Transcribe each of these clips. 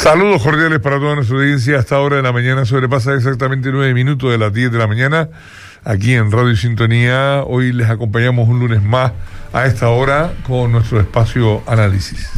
Saludos cordiales para toda nuestra audiencia. Hasta ahora de la mañana sobrepasa exactamente 9 minutos de las 10 de la mañana aquí en Radio Sintonía. Hoy les acompañamos un lunes más a esta hora con nuestro espacio análisis.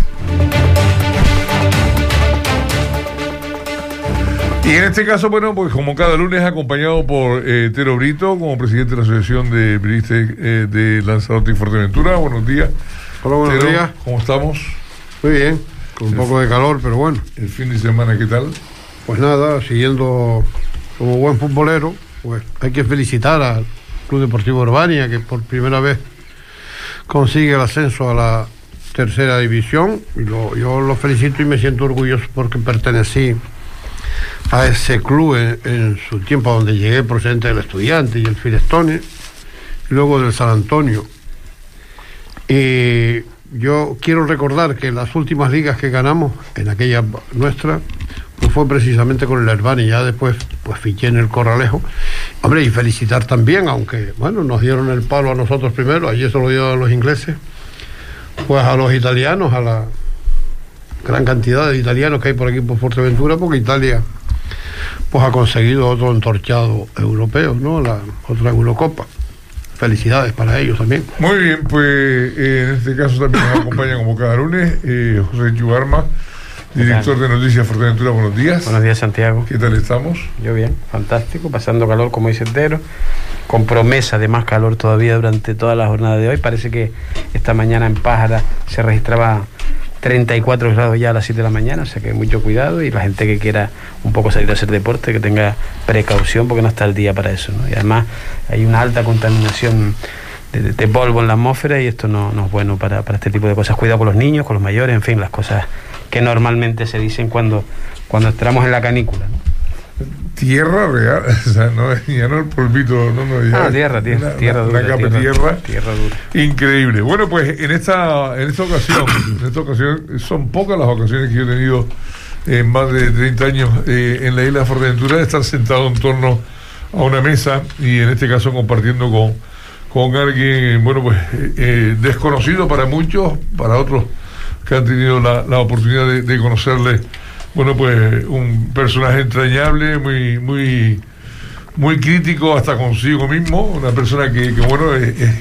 Y en este caso, bueno, pues como cada lunes acompañado por Tero Brito, como presidente de la Asociación de Periodistas de Lanzarote y Fuerteventura. Buenos días. Hola, buenos Tero, días. ¿Cómo estamos? Muy bien, con un poco de calor, pero bueno. ¿El fin de semana qué tal? Pues nada, siguiendo como buen futbolero, pues hay que felicitar al Club Deportivo Urbania, que por primera vez consigue el ascenso a la tercera división. Y yo lo felicito y me siento orgulloso porque pertenecí a ese club en su tiempo, donde llegué procedente del Estudiante y el Firestone, y luego del San Antonio. Y yo quiero recordar que las últimas ligas que ganamos, en aquella nuestra, pues fue precisamente con el Urbania, y ya después pues fiché en el Corralejo. Hombre, y felicitar también, aunque bueno, nos dieron el palo a nosotros primero, allí se lo dieron a los ingleses, pues a los italianos, a la gran cantidad de italianos que hay por aquí por Fuerteventura, porque Italia pues ha conseguido otro entorchado europeo, ¿no? La otra Eurocopa. Felicidades para ellos también. Muy bien, pues en este caso también nos acompaña como cada lunes José Yugarma, director de Noticias Fuerteventura. Buenos días. Buenos días, Santiago. ¿Qué tal estamos? Yo bien, fantástico, pasando calor como dice Tero, con promesa de más calor todavía durante toda la jornada de hoy. Parece que esta mañana en Pájara se registraba 34 grados ya a las 7 de la mañana, o sea que mucho cuidado, y la gente que quiera un poco salir a hacer deporte, que tenga precaución porque no está el día para eso, ¿no? Y además hay una alta contaminación de polvo en la atmósfera, y esto no es bueno para este tipo de cosas. Cuidado con los niños, con los mayores, en fin, las cosas que normalmente se dicen cuando entramos en la canícula, ¿no? Tierra real, o sea, ya no el polvito, ya tierra dura, una capa de tierra dura. Increíble. Bueno, pues en esta ocasión, son pocas las ocasiones que yo he tenido en más de 30 años en la isla de Fuerteventura de estar sentado en torno a una mesa, y en este caso compartiendo con alguien, bueno, pues desconocido para muchos, para otros que han tenido la oportunidad de conocerle. Bueno, pues un personaje entrañable, muy crítico hasta consigo mismo, una persona que bueno,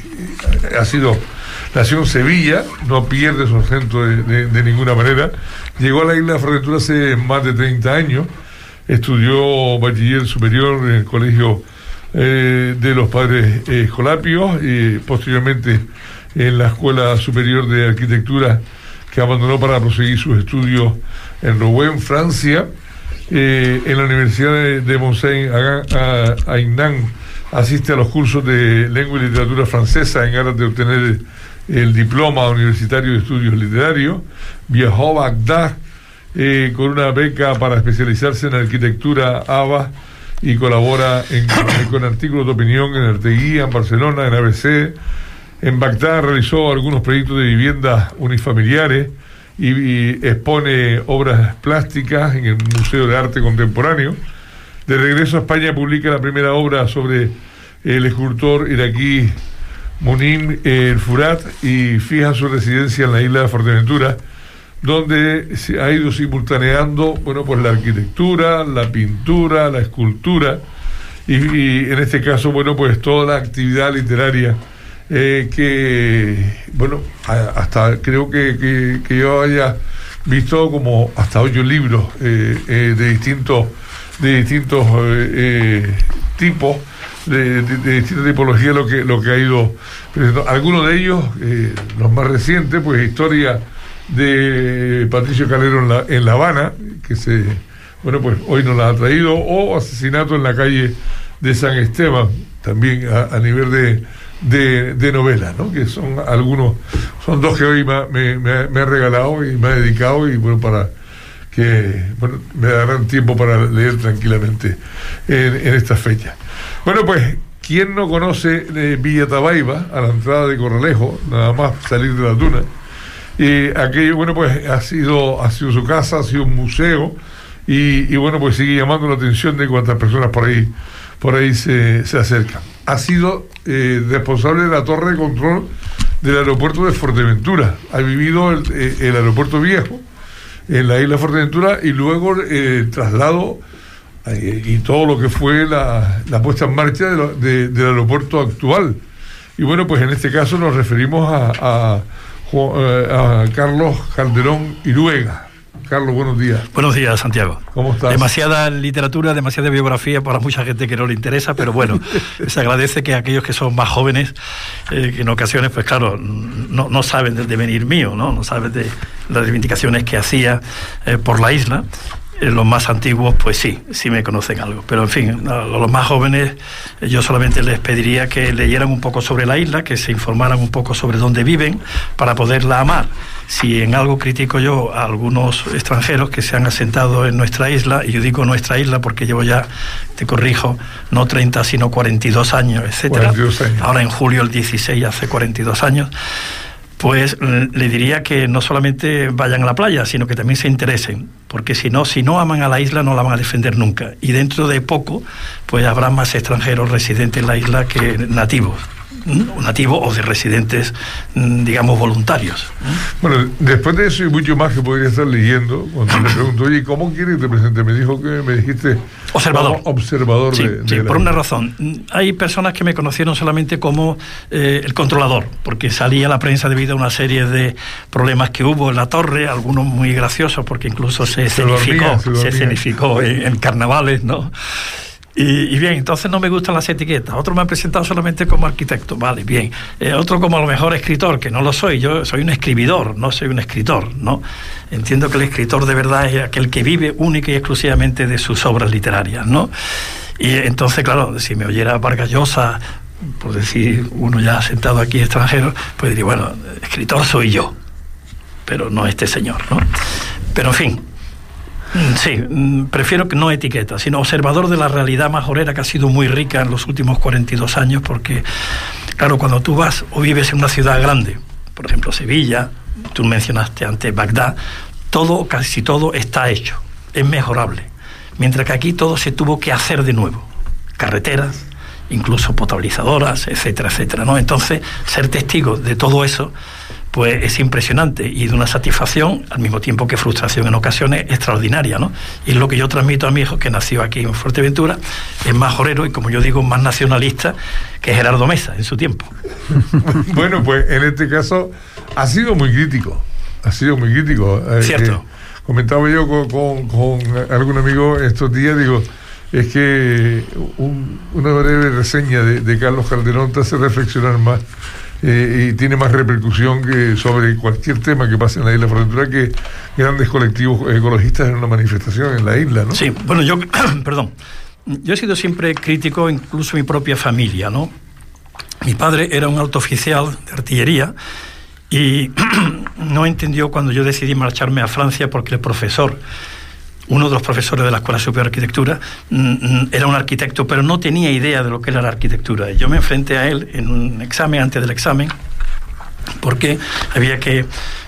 nació en Sevilla, no pierde su acento de ninguna manera. Llegó a la isla de Fuerteventura hace más de 30 años, estudió bachiller superior en el colegio de los padres Escolapios, y posteriormente en la Escuela Superior de Arquitectura, que abandonó para proseguir sus estudios en Rouen, Francia. En la Universidad de Mont-Saint-Aignan asiste a los cursos de lengua y literatura francesa en aras de obtener el diploma universitario de estudios literarios. Viajó a Bagdad con una beca para especializarse en arquitectura ABA, y colabora con artículos de opinión en Arteguía, en Barcelona, en ABC. En Bagdad realizó algunos proyectos de viviendas unifamiliares y expone obras plásticas en el Museo de Arte Contemporáneo. De regreso a España publica la primera obra sobre el escultor iraquí Monim el Furat, y fija su residencia en la isla de Fuerteventura, donde se ha ido simultaneando, bueno, pues la arquitectura, la pintura, la escultura, y en este caso, bueno, pues toda la actividad literaria que, bueno, hasta creo que yo haya visto como hasta 8 libros de distintos tipos, de distintas tipologías, lo que ha ido presentando. Algunos de ellos, los más recientes, pues historia de Patricio Calero en La Habana, que bueno, pues hoy nos la ha traído, o asesinato en la calle de San Esteban, también a nivel de novelas, ¿no? Que son dos que hoy me ha regalado y me ha dedicado, y bueno, para que me darán tiempo para leer tranquilamente en esta fecha. Bueno, pues ¿quién no conoce Villa Tabaiba, a la entrada de Corralejo, nada más salir de la duna? Y aquello, bueno, pues ha sido su casa, ha sido un museo, y bueno, pues sigue llamando la atención de cuántas personas por ahí se acercan. Ha sido responsable de la torre de control del aeropuerto de Fuerteventura. Ha vivido el aeropuerto viejo, en la isla Fuerteventura, y luego traslado y todo lo que fue la puesta en marcha del aeropuerto actual. Y bueno, pues en este caso nos referimos a Carlos Calderón Iruega. Carlos, buenos días. Buenos días, Santiago. ¿Cómo estás? Demasiada literatura, demasiada biografía para mucha gente que no le interesa, pero bueno, se agradece que aquellos que son más jóvenes, que en ocasiones, pues claro, no saben del devenir mío, no saben de las reivindicaciones que hacía por la isla. Los más antiguos, pues sí me conocen algo. Pero en fin, a los más jóvenes yo solamente les pediría que leyeran un poco sobre la isla, que se informaran un poco sobre dónde viven, para poderla amar. Si en algo critico yo a algunos extranjeros que se han asentado en nuestra isla, y yo digo nuestra isla porque llevo ya, te corrijo, no 30 sino 42 años, etcétera. 42 años. Ahora en julio el 16 hace 42 años. Pues le diría que no solamente vayan a la playa, sino que también se interesen, porque si no aman a la isla no la van a defender nunca, y dentro de poco pues habrá más extranjeros residentes en la isla que nativos o de residentes, digamos, voluntarios. Bueno, después de eso y mucho más que podría estar leyendo, cuando le pregunto, oye, ¿cómo quieres que te presente? Me dijiste observador. Sí, por una razón. Hay personas que me conocieron solamente como el controlador, porque salía a la prensa debido a una serie de problemas que hubo en la torre, algunos muy graciosos, porque incluso se escenificó en carnavales, ¿no? Y bien, entonces no me gustan las etiquetas. Otros me han presentado solamente como arquitecto, vale, bien. Otro como a lo mejor escritor, que no lo soy. Yo soy un escribidor, no soy un escritor, ¿no? Entiendo que el escritor de verdad es aquel que vive única y exclusivamente de sus obras literarias, ¿no? Y entonces, claro, si me oyera Vargas Llosa, por decir uno ya sentado aquí extranjero, pues diría, bueno, escritor soy yo, pero no este señor, ¿no? Pero en fin. Sí, prefiero que no etiqueta, sino observador de la realidad majorera, que ha sido muy rica en los últimos 42 años, porque, claro, cuando tú vas o vives en una ciudad grande, por ejemplo Sevilla, tú mencionaste antes Bagdad, casi todo está hecho, es mejorable, mientras que aquí todo se tuvo que hacer de nuevo, carreteras, incluso potabilizadoras, etcétera, etcétera, ¿no? Entonces, ser testigo de todo eso pues es impresionante y de una satisfacción, al mismo tiempo que frustración en ocasiones, extraordinaria, ¿no? Y es lo que yo transmito a mi hijo, que nació aquí en Fuerteventura, es más jorero y, como yo digo, más nacionalista que Gerardo Mesa en su tiempo. Bueno, pues en este caso ha sido muy crítico. Cierto. Comentaba yo con algún amigo estos días, digo, es que una breve reseña de Carlos Calderón te hace reflexionar más. Y tiene más repercusión que sobre cualquier tema que pase en la isla Fuerteventura, que grandes colectivos ecologistas en una manifestación en la isla, ¿no? Sí, bueno, yo he sido siempre crítico, incluso mi propia familia, ¿no? Mi padre era un alto oficial de artillería y no entendió cuando yo decidí marcharme a Francia, porque el profesor, uno de los profesores de la Escuela Superior de Arquitectura, era un arquitecto, pero no tenía idea de lo que era la arquitectura. Yo me enfrenté a él en un examen, antes del examen, porque había que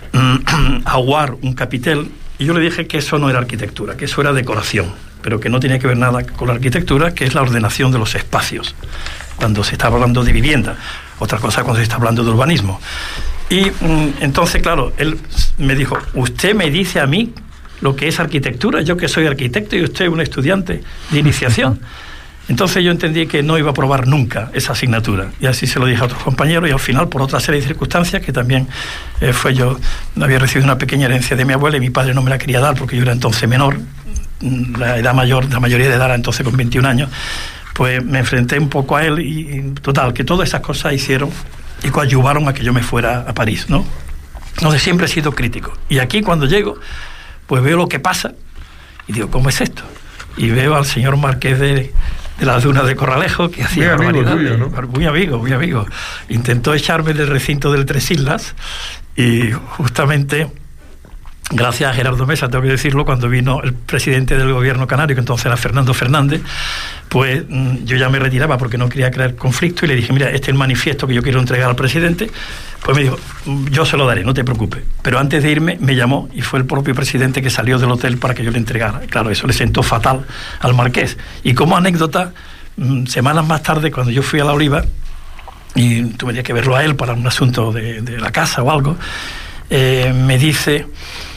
aguar un capitel, y yo le dije que eso no era arquitectura, que eso era decoración, pero que no tenía que ver nada con la arquitectura, que es la ordenación de los espacios, cuando se está hablando de vivienda. Otra cosa cuando se está hablando de urbanismo. Y entonces, claro, él me dijo, usted me dice a mí lo que es arquitectura, yo que soy arquitecto y usted un estudiante de iniciación. Entonces yo entendí que no iba a aprobar nunca esa asignatura, y así se lo dije a otros compañeros, y al final, por otra serie de circunstancias, que también yo había recibido una pequeña herencia de mi abuela y mi padre no me la quería dar porque yo era entonces menor, la mayoría de edad era entonces con 21 años, pues me enfrenté un poco a él y total, que todas esas cosas hicieron y coadyuvaron a que yo me fuera a París, ¿no? Entonces siempre he sido crítico, y aquí cuando llego pues veo lo que pasa y digo, ¿cómo es esto? Y veo al señor Marqués de las Dunas de Corralejo, que hacía barbaridades, ¿no? Muy amigo. Intentó echarme del recinto del Tres Islas, y justamente, gracias a Gerardo Mesa, tengo que decirlo, cuando vino el presidente del gobierno canario, que entonces era Fernando Fernández, pues yo ya me retiraba porque no quería crear conflicto, y le dije, mira, este es el manifiesto que yo quiero entregar al presidente. Pues me dijo, yo se lo daré, no te preocupes. Pero antes de irme me llamó, y fue el propio presidente que salió del hotel para que yo le entregara. Claro, eso le sentó fatal al marqués. Y como anécdota, semanas más tarde, cuando yo fui a La Oliva, y tuve que verlo a él para un asunto de la casa o algo, me dice,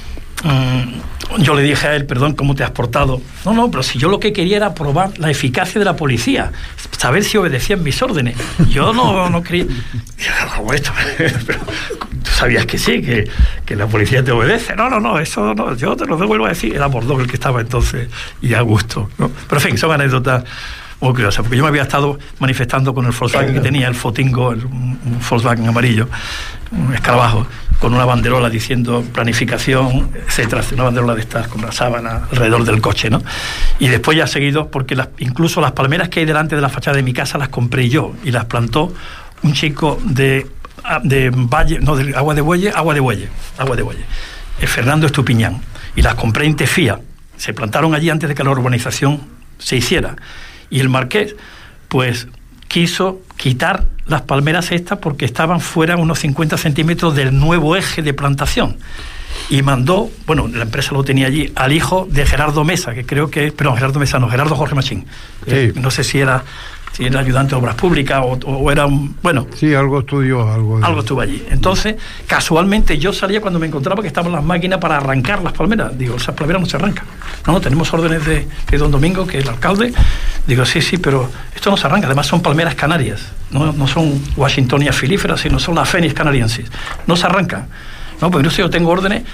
yo le dije a él, perdón, ¿cómo te has portado? No, pero si yo lo que quería era probar la eficacia de la policía, saber si obedecían mis órdenes. Yo no creía. ¿Cómo esto? Pero tú sabías que sí, que la policía te obedece. No, eso no, yo te lo vuelvo a decir. Era Bordón el que estaba entonces y Augusto, ¿no? Pero en fin, son anécdotas muy curiosas, porque yo me había estado manifestando con el Volkswagen que tenía, el Fotingo, un Volkswagen amarillo, un escarabajo, con una banderola diciendo planificación, etcétera, una banderola de estas con la sábana alrededor del coche, ¿no? Y después ya seguido, porque incluso las palmeras que hay delante de la fachada de mi casa las compré yo y las plantó un chico de Valle, no, de Agua de Bueye, Fernando Estupiñán, y las compré en Tefía. Se plantaron allí antes de que la urbanización se hiciera. Y el marqués, pues, quiso quitar las palmeras estas porque estaban fuera unos 50 centímetros del nuevo eje de plantación. Y mandó, bueno, la empresa lo tenía allí, al hijo de Gerardo Mesa, que creo que... Perdón, Gerardo Mesa no, Gerardo Jorge Machín. Sí. No sé si era ayudante de obras públicas o era un... Bueno... Sí, algo estudió, algo estuvo allí. Entonces, casualmente, yo salía cuando me encontraba que estaban las máquinas para arrancar las palmeras. Digo, esas palmeras no se arrancan. No, tenemos órdenes de don Domingo, que es el alcalde. Digo, sí, pero esto no se arranca. Además son palmeras canarias. No son Washingtonia filíferas, sino son las Phoenix canariensis. No se arrancan. No, porque yo tengo órdenes...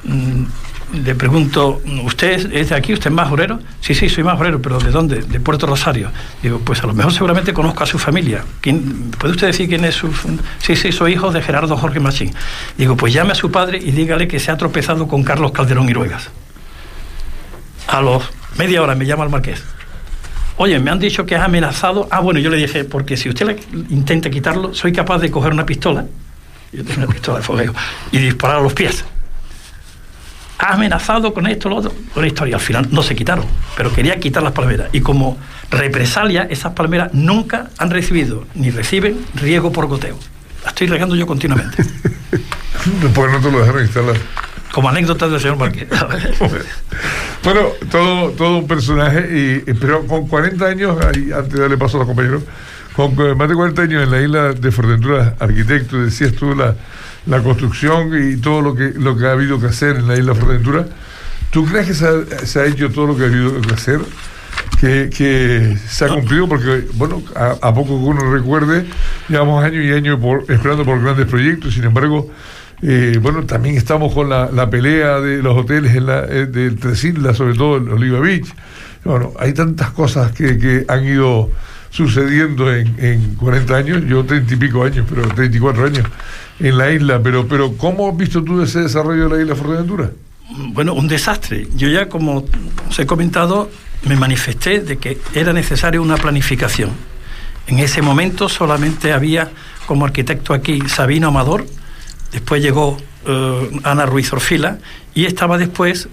Le pregunto, ¿usted es de aquí? ¿Usted es majorero? Sí, soy majorero, pero ¿de dónde? De Puerto Rosario. Digo, pues a lo mejor seguramente conozco a su familia. ¿Puede usted decir quién es su...? Sí, soy hijo de Gerardo Jorge Machín. Digo, pues llame a su padre y dígale que se ha tropezado con Carlos Calderón Iruegas. A los media hora me llama el marqués. Oye, me han dicho que has amenazado... bueno, yo le dije, porque si usted intenta quitarlo, soy capaz de coger una pistola, yo tengo una pistola de fogueo, y disparar a los pies. Ha amenazado con esto, lo otro, con la historia. Al final no se quitaron, pero quería quitar las palmeras. Y como represalia, esas palmeras nunca han recibido ni reciben riego por goteo. La estoy regando yo continuamente. Después no te lo dejaron instalar. Como anécdota del señor Marqués. Bueno, todo un personaje, pero con 40 años, antes de darle paso a los compañeros, con más de 40 años en la isla de Fuerteventura, arquitecto, decías tú, la construcción y todo lo que ha habido que hacer en la isla de Fuerteventura. ¿Tú crees que se ha hecho todo lo que ha habido que hacer? Que se ha cumplido, porque, bueno, a poco que uno recuerde, llevamos años y años esperando por grandes proyectos. Sin embargo, bueno, también estamos con la pelea de los hoteles de Tres Islas, sobre todo en Oliva Beach. Bueno, hay tantas cosas que han ido sucediendo en 40 años, yo 30 y pico años, pero 34 años en la isla, pero ¿cómo has visto tú ese desarrollo de la isla de Fuerteventura? Bueno, un desastre. Yo ya, como os he comentado, me manifesté de que era necesaria una planificación. En ese momento solamente había como arquitecto aquí Sabino Amador, después llegó Ana Ruiz Orfila y estaba después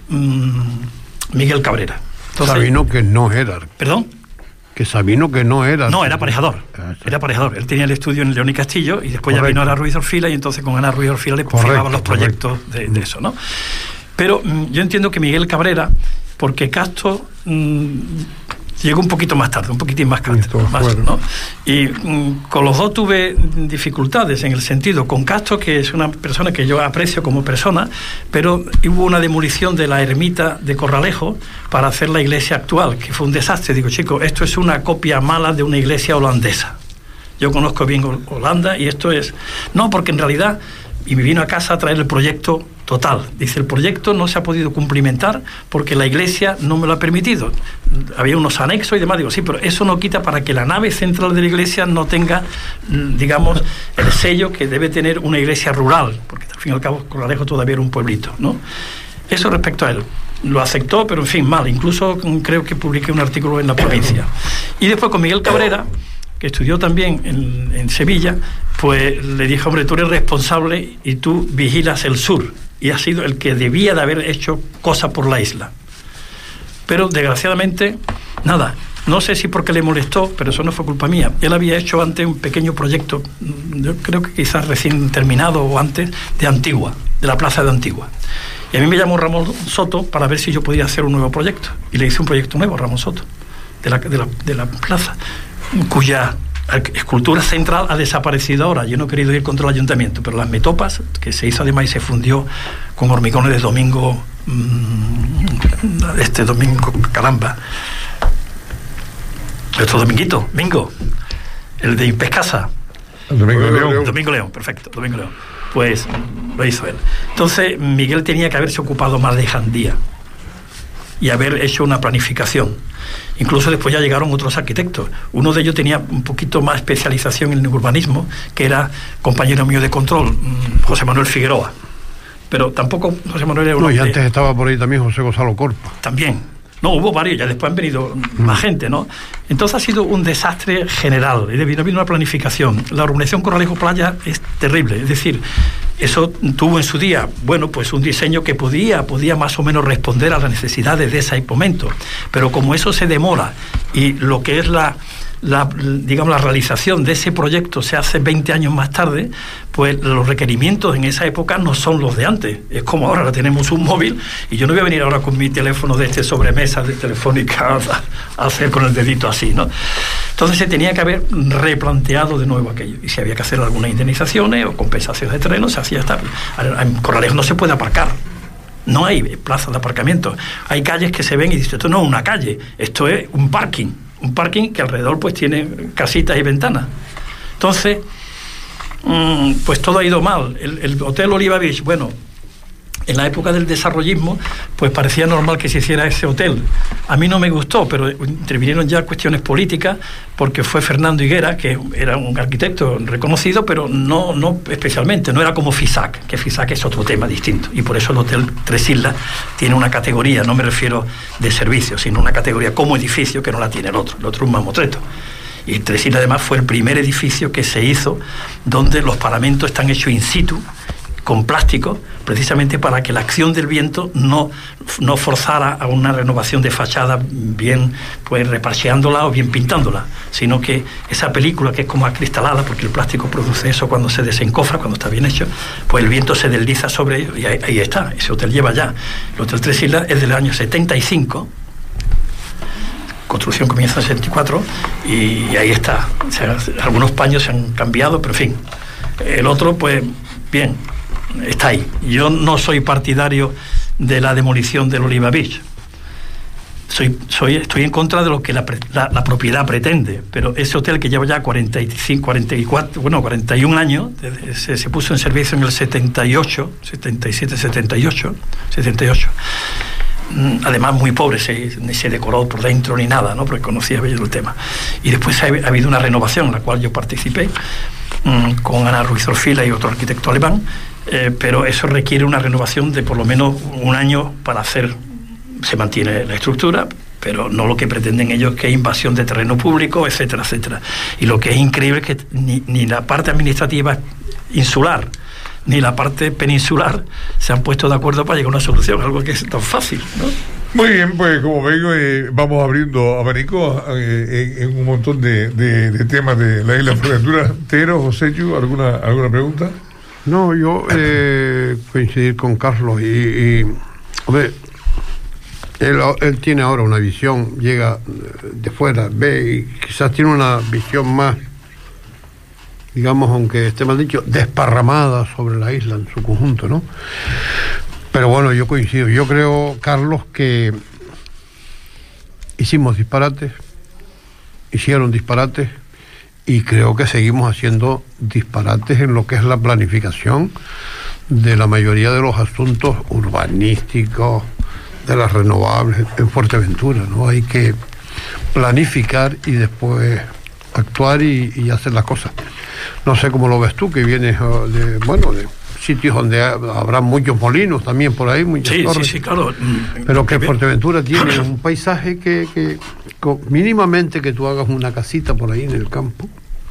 Miguel Cabrera. Entonces, Sabino, que no era. ¿Perdón? Que Sabino, que no era. No, era aparejador. Era aparejador. Él tenía el estudio en León y Castillo y después ya vino Ana Ruiz Orfila y entonces con Ana Ruiz Orfila le firmaban los proyectos de eso, ¿no? Pero yo entiendo que Miguel Cabrera, porque Castro llegó un poquito más tarde, un poquitín más Castro, ¿no? Y con los dos tuve dificultades en el sentido, con Castro, que es una persona que yo aprecio como persona, pero hubo una demolición de la ermita de Corralejo para hacer la iglesia actual, que fue un desastre. Digo, chicos, esto es una copia mala de una iglesia holandesa. Yo conozco bien Holanda y esto es... No, porque en realidad... Y me vino a casa a traer el proyecto total. Dice, el proyecto no se ha podido cumplimentar porque la iglesia no me lo ha permitido. Había unos anexos y demás. Digo, sí, pero eso no quita para que la nave central de la iglesia no tenga, digamos, el sello que debe tener una iglesia rural, porque al fin y al cabo Corralejo todavía era un pueblito, ¿no? Eso respecto a él. Lo aceptó, pero en fin, mal. Incluso creo que publiqué un artículo en La Provincia. Y después con Miguel Cabrera, que estudió también en Sevilla, pues le dije, hombre, tú eres responsable y tú vigilas el sur, y has sido el que debía de haber hecho cosas por la isla. Pero desgraciadamente, nada, no sé si porque le molestó, pero eso no fue culpa mía. Él había hecho antes un pequeño proyecto, yo creo que quizás recién terminado o antes, de Antigua, de la plaza de Antigua. Y a mí me llamó Ramón Soto para ver si yo podía hacer un nuevo proyecto, y le hice un proyecto nuevo a Ramón Soto, de la plaza, cuya escultura central ha desaparecido ahora. Yo no he querido ir contra el ayuntamiento, pero las metopas, que se hizo además y se fundió con hormigones de Domingo este domingo, caramba, nuestro dominguito, Mingo, el de Impescasa. El Domingo León. Domingo León, perfecto, Domingo León. Pues lo hizo él. Entonces Miguel tenía que haberse ocupado más de Jandía y haber hecho una planificación. Incluso después ya llegaron otros arquitectos. Uno de ellos tenía un poquito más especialización en el urbanismo, que era compañero mío de control, José Manuel Figueroa. Pero tampoco José Manuel era y antes estaba por ahí también José Gonzalo Corpa. También. No, hubo varios, ya después han venido más gente, ¿no? Entonces ha sido un desastre general, no ha habido una planificación. La urbanización Corralejo Playa es terrible, es decir, eso tuvo en su día, bueno, pues un diseño que podía más o menos responder a las necesidades de ese momento, pero como eso se demora y lo que es la realización de ese proyecto se hace 20 años más tarde, pues los requerimientos en esa época no son los de antes. Es como ahora tenemos un móvil y yo no voy a venir ahora con mi teléfono de sobremesa de Telefónica a hacer con el dedito así, ¿no? Entonces se tenía que haber replanteado de nuevo aquello, y si había que hacer algunas indemnizaciones o compensaciones de terreno, se hacía. En Corralejo no se puede aparcar. No hay plazas de aparcamiento. Hay calles que se ven y dicen, esto no es una calle, esto es un parking que alrededor pues tiene casitas y ventanas. Entonces, pues todo ha ido mal. El Hotel Oliva Beach, bueno, en la época del desarrollismo, pues parecía normal que se hiciera ese hotel. A mí no me gustó, pero intervinieron ya cuestiones políticas, porque fue Fernando Higuera, que era un arquitecto reconocido, pero no especialmente, no era como FISAC, que FISAC es otro tema distinto, y por eso el Hotel Tres Islas tiene una categoría, no me refiero de servicio, sino una categoría como edificio que no la tiene el otro es un mamotreto. Y Tres Islas además fue el primer edificio que se hizo donde los paramentos están hechos in situ, con plástico, precisamente para que la acción del viento no forzara a una renovación de fachada bien pues reparcheándola o bien pintándola, sino que esa película, que es como acristalada, porque el plástico produce eso cuando se desencofra, cuando está bien hecho, pues el viento se desliza sobre ello y ahí está. Ese hotel lleva ya, el Hotel Tres Islas es del año 75, construcción comienza en 74 y ahí está. O sea, algunos paños se han cambiado, pero en fin, el otro pues bien, está ahí. Yo no soy partidario de la demolición del Oliva Beach. Estoy en contra de lo que la propiedad pretende, pero ese hotel que lleva ya 41 años, se puso en servicio en el 78, además muy pobre, ni se decoró por dentro ni nada, ¿no? Porque conocía bien el tema. Y después ha habido una renovación en la cual yo participé con Ana Ruiz Orfila y otro arquitecto alemán, pero eso requiere una renovación de por lo menos un año para hacer. Se mantiene la estructura, pero no lo que pretenden ellos, que es invasión de terreno público, etcétera, etcétera. Y lo que es increíble es que ni la parte administrativa insular ni la parte peninsular se han puesto de acuerdo para llegar a una solución, algo que es tan fácil, ¿no? Muy bien, pues como vengo, vamos abriendo abanico en un montón de temas de la isla Fuerteventura. Tero, Joséchu, ¿alguna pregunta? No, yo coincidir con Carlos y hombre, él tiene ahora una visión, llega de fuera, ve y quizás tiene una visión más, digamos, aunque esté mal dicho, desparramada sobre la isla en su conjunto, ¿no? Pero bueno, yo coincido. Yo creo, Carlos, que hicimos disparates, hicieron disparates, y creo que seguimos haciendo disparates en lo que es la planificación de la mayoría de los asuntos urbanísticos, de las renovables en Fuerteventura, ¿no? Hay que planificar y después actuar y hacer las cosas. No sé cómo lo ves tú, que vienes de sitios donde habrá muchos molinos también por ahí, muchas torres. Sí, claro. Pero que Fuerteventura tiene un paisaje que mínimamente que tú hagas una casita por ahí en el campo,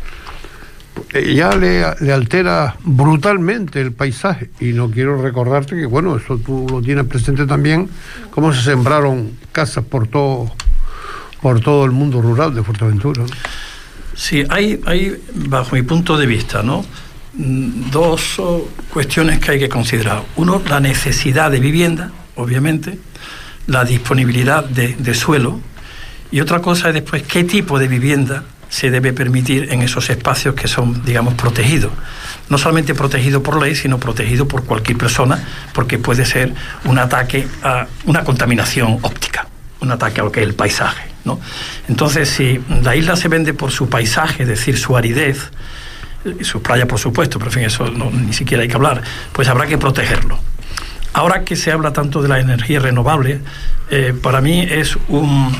ya le altera brutalmente el paisaje. Y no quiero recordarte que, bueno, eso tú lo tienes presente también, cómo se sembraron casas por todo el mundo rural de Fuerteventura, ¿no? Sí, hay, bajo mi punto de vista, ¿no?, dos cuestiones que hay que considerar. Uno, la necesidad de vivienda, obviamente, la disponibilidad de suelo, y otra cosa es después qué tipo de vivienda se debe permitir en esos espacios que son, digamos, protegidos. No solamente protegido por ley, sino protegido por cualquier persona, porque puede ser un ataque a una contaminación óptica, un ataque a lo que es el paisaje, ¿no? Entonces, si la isla se vende por su paisaje, es decir, su aridez, sus playas, por supuesto, pero en fin, eso ni siquiera hay que hablar, pues habrá que protegerlo. Ahora que se habla tanto de la energía renovable, para mí es un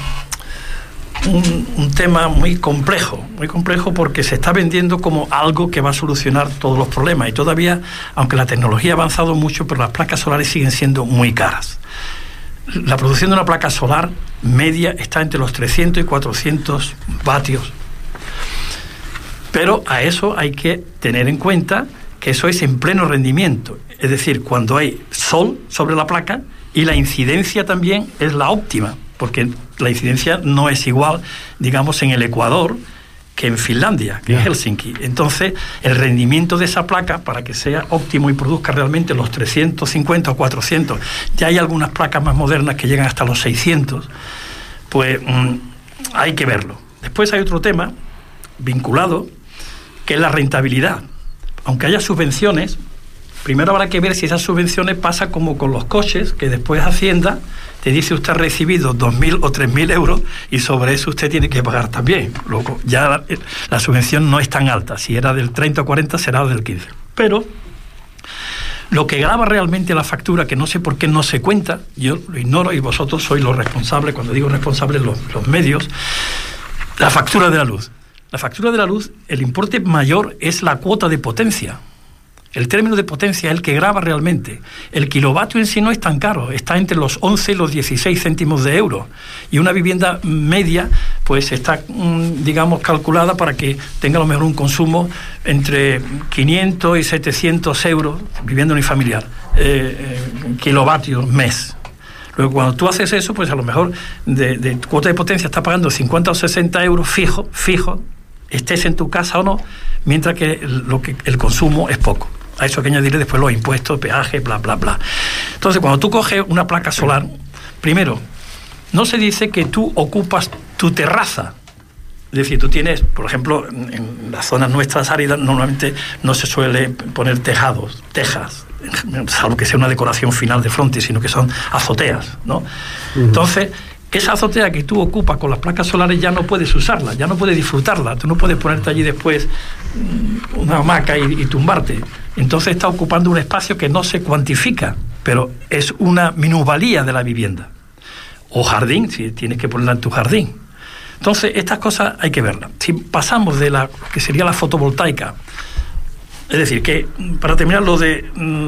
tema muy complejo porque se está vendiendo como algo que va a solucionar todos los problemas, y todavía, aunque la tecnología ha avanzado mucho, pero las placas solares siguen siendo muy caras. La producción de una placa solar media está entre los 300 y 400 vatios, pero a eso hay que tener en cuenta que eso es en pleno rendimiento, es decir, cuando hay sol sobre la placa, y la incidencia también es la óptima, porque la incidencia no es igual, digamos, en el Ecuador que en Finlandia, que en Helsinki. Entonces, el rendimiento de esa placa, para que sea óptimo y produzca realmente los 350 o 400, ya hay algunas placas más modernas que llegan hasta los 600, pues hay que verlo. Después hay otro tema vinculado, que es la rentabilidad. Aunque haya subvenciones, primero habrá que ver si esas subvenciones pasa como con los coches, que después Hacienda te dice: usted ha recibido 2.000 o 3.000 euros y sobre eso usted tiene que pagar también. Luego, ya la subvención no es tan alta. Si era del 30 o 40, será del 15. Pero lo que grava realmente la factura, que no sé por qué no se cuenta, yo lo ignoro y vosotros sois los responsables, cuando digo responsables, los medios, la factura de la luz. La factura de la luz, el importe mayor es la cuota de potencia. El término de potencia es el que grava realmente. El kilovatio en sí no es tan caro, está entre los 11 y los 16 céntimos de euro. Y una vivienda media, pues está, digamos, calculada para que tenga a lo mejor un consumo entre 500 y 700 euros, vivienda unifamiliar, kilovatios mes. Luego, cuando tú haces eso, pues a lo mejor de cuota de potencia estás pagando 50 o 60 euros fijo, estés en tu casa o no, mientras que el consumo es poco. A eso hay que añadirle después los impuestos, peaje, bla, bla, bla. Entonces, cuando tú coges una placa solar, primero, no se dice que tú ocupas tu terraza. Es decir, tú tienes, por ejemplo, en las zonas nuestras áridas, normalmente no se suele poner tejas, salvo que sea una decoración final de frontis, sino que son azoteas, ¿no? Entonces, esa azotea que tú ocupas con las placas solares ya no puedes usarla, ya no puedes disfrutarla. Tú no puedes ponerte allí después una hamaca y tumbarte. Entonces está ocupando un espacio que no se cuantifica, pero es una minusvalía de la vivienda. O jardín, si tienes que ponerla en tu jardín. Entonces, estas cosas hay que verlas. Si pasamos de la que sería la fotovoltaica, es decir, que para terminar, lo de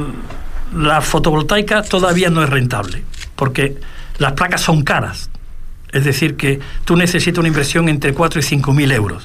la fotovoltaica todavía no es rentable, porque las placas son caras. Es decir, que tú necesitas una inversión entre 4 y 5.000 euros.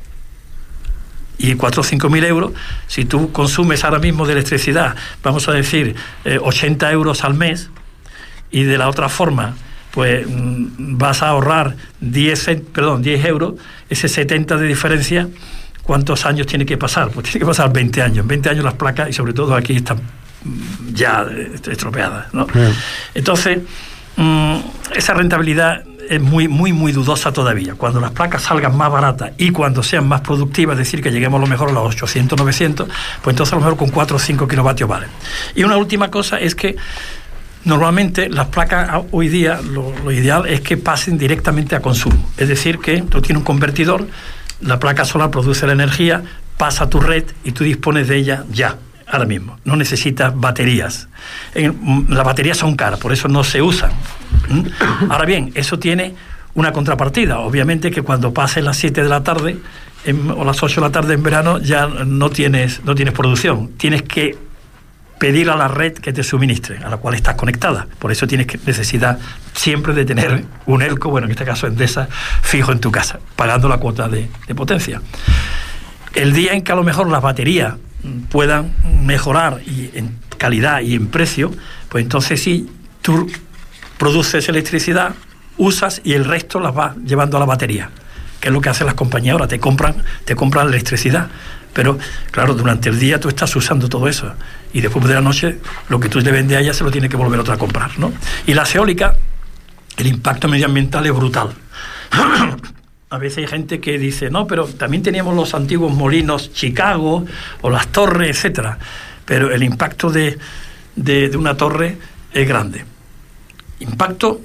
Y 4 o 5.000 euros, si tú consumes ahora mismo de electricidad, vamos a decir, 80 euros al mes, y de la otra forma, pues vas a ahorrar 10 euros, ese 70 de diferencia, ¿cuántos años tiene que pasar? Pues tiene que pasar 20 años. En 20 años las placas, y sobre todo aquí, están ya estropeadas, ¿no? Bien. Entonces, esa rentabilidad es muy, muy, muy dudosa todavía. Cuando las placas salgan más baratas y cuando sean más productivas, es decir, que lleguemos a lo mejor a los 800, 900, pues entonces a lo mejor con 4 o 5 kilovatios valen. Y una última cosa es que normalmente las placas hoy día, lo ideal es que pasen directamente a consumo. Es decir, que tú tienes un convertidor, la placa solar produce la energía, pasa a tu red y tú dispones de ella ya, ahora mismo. No necesitas baterías. Las baterías son caras, por eso no se usan. Ahora bien, eso tiene una contrapartida. Obviamente que cuando pasen las 7 de la tarde o las 8 de la tarde en verano ya no tienes producción. Tienes que pedir a la red que te suministre, a la cual estás conectada. Por eso tienes necesidad siempre de tener un ELCO, bueno, en este caso Endesa, fijo en tu casa, pagando la cuota de potencia. El día en que a lo mejor las baterías puedan mejorar y en calidad y en precio, pues entonces sí, tú produces electricidad, usas y el resto las vas llevando a la batería, que es lo que hacen las compañías ahora, te compran electricidad, pero claro, durante el día tú estás usando todo eso y después de la noche lo que tú le vendes a ella se lo tiene que volver otra a comprar, ¿no? Y las eólicas, el impacto medioambiental es brutal. A veces hay gente que dice, no, pero también teníamos los antiguos molinos Chicago o las torres, etcétera. Pero el impacto de una torre es grande. Impacto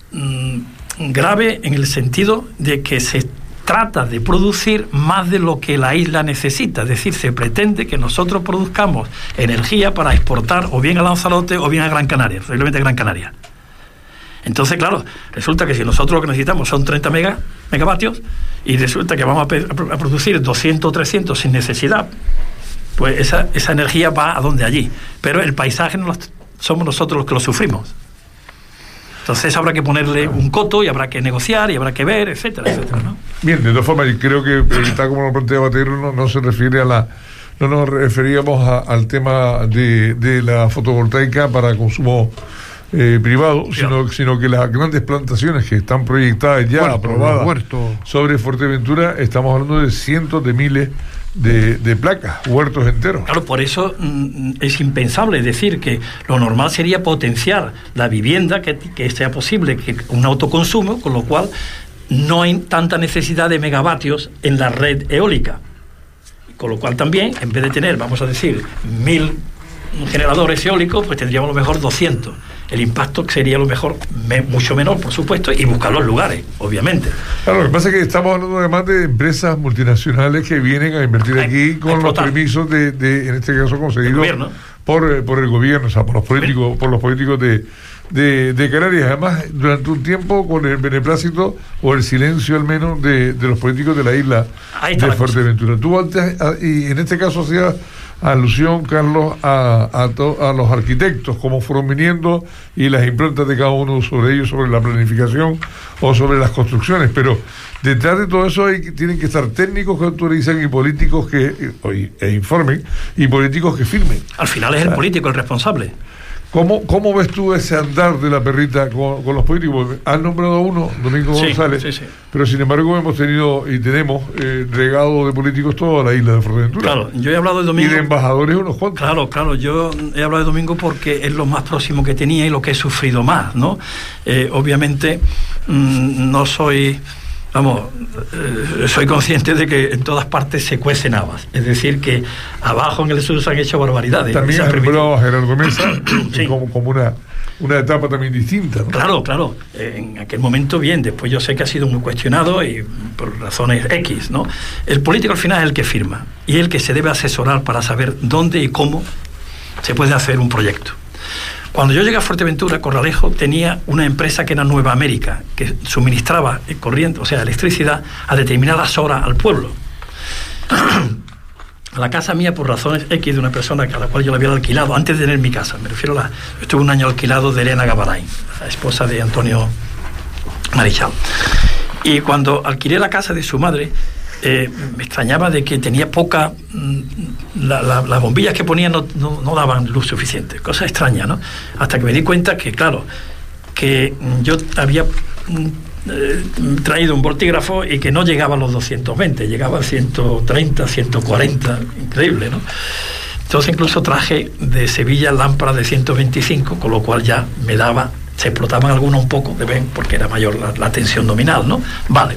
grave en el sentido de que se trata de producir más de lo que la isla necesita. Es decir, se pretende que nosotros produzcamos energía para exportar o bien a Lanzarote o bien a Gran Canaria, posiblemente Gran Canaria. Entonces, claro, resulta que si nosotros lo que necesitamos son 30 megavatios y resulta que vamos a producir 200 o 300 sin necesidad, pues esa energía va a donde allí. Pero el paisaje somos nosotros los que lo sufrimos. Entonces habrá que ponerle un coto y habrá que negociar y habrá que ver, etcétera, etcétera, ¿no? Bien, de todas formas, yo creo que tal como lo plantea Bateiro, no se refiere no nos referíamos al tema de la fotovoltaica para consumo privado, sino que las grandes plantaciones que están proyectadas ya, aprobadas sobre Fuerteventura, estamos hablando de cientos de miles de placas, huertos enteros. Claro, por eso es impensable decir que lo normal sería potenciar la vivienda, que sea posible que un autoconsumo, con lo cual no hay tanta necesidad de megavatios en la red eólica, con lo cual también, en vez de tener, vamos a decir, 1000 generadores eólicos, pues tendríamos a lo mejor 200. El impacto sería a lo mejor mucho menor, por supuesto, y buscar los lugares, obviamente. Claro, lo que pasa es que estamos hablando además de empresas multinacionales que vienen a invertir aquí con los permisos de en este caso conseguidos por el gobierno, o sea, por los políticos de Canarias. Además, durante un tiempo con el beneplácito o el silencio al menos de los políticos de la isla de Fuerteventura. Tú antes, y en este caso hacías alusión, Carlos, a los arquitectos, cómo fueron viniendo y las improntas de cada uno sobre ellos, sobre la planificación o sobre las construcciones, pero detrás de todo eso tienen que estar técnicos que autorizan y políticos que informen y políticos que firmen. Al final es el político el responsable. ¿Cómo ves tú ese andar de la perrita con los políticos? Has nombrado a uno, Domingo González, sí. Pero sin embargo hemos tenido y tenemos regado de políticos toda la isla de Fuerteventura. Claro, yo he hablado de Domingo. Y de embajadores unos cuantos. Claro, yo he hablado de Domingo porque es lo más próximo que tenía y lo que he sufrido más, ¿no? Obviamente no soy... soy consciente de que en todas partes se cuecen habas, es decir, que abajo en el sur se han hecho barbaridades. También has nombrado a Gerardo Mesa sí. como una etapa también distinta, ¿no? Claro, en aquel momento bien, después yo sé que ha sido muy cuestionado y por razones X, ¿no? El político al final es el que firma y el que se debe asesorar para saber dónde y cómo se puede hacer un proyecto. Cuando yo llegué a Fuerteventura, Corralejo tenía una empresa que era Nueva América, que suministraba corriente, o sea, electricidad a determinadas horas al pueblo. A la casa mía, por razones X, de una persona a la cual yo la había alquilado antes de tener mi casa, me refiero yo estuve un año alquilado de Elena Gabaray, la esposa de Antonio Marichal. Y cuando alquilé la casa de su madre, me extrañaba de que tenía poca... las bombillas que ponía no daban luz suficiente, cosa extraña, ¿no? Hasta que me di cuenta que, claro, que yo había traído un voltígrafo y que no llegaba a los 220, llegaba a 130, 140, increíble, ¿no? Entonces incluso traje de Sevilla lámparas de 125, con lo cual ya se explotaban algunas un poco, porque era mayor la tensión nominal, ¿no? Vale.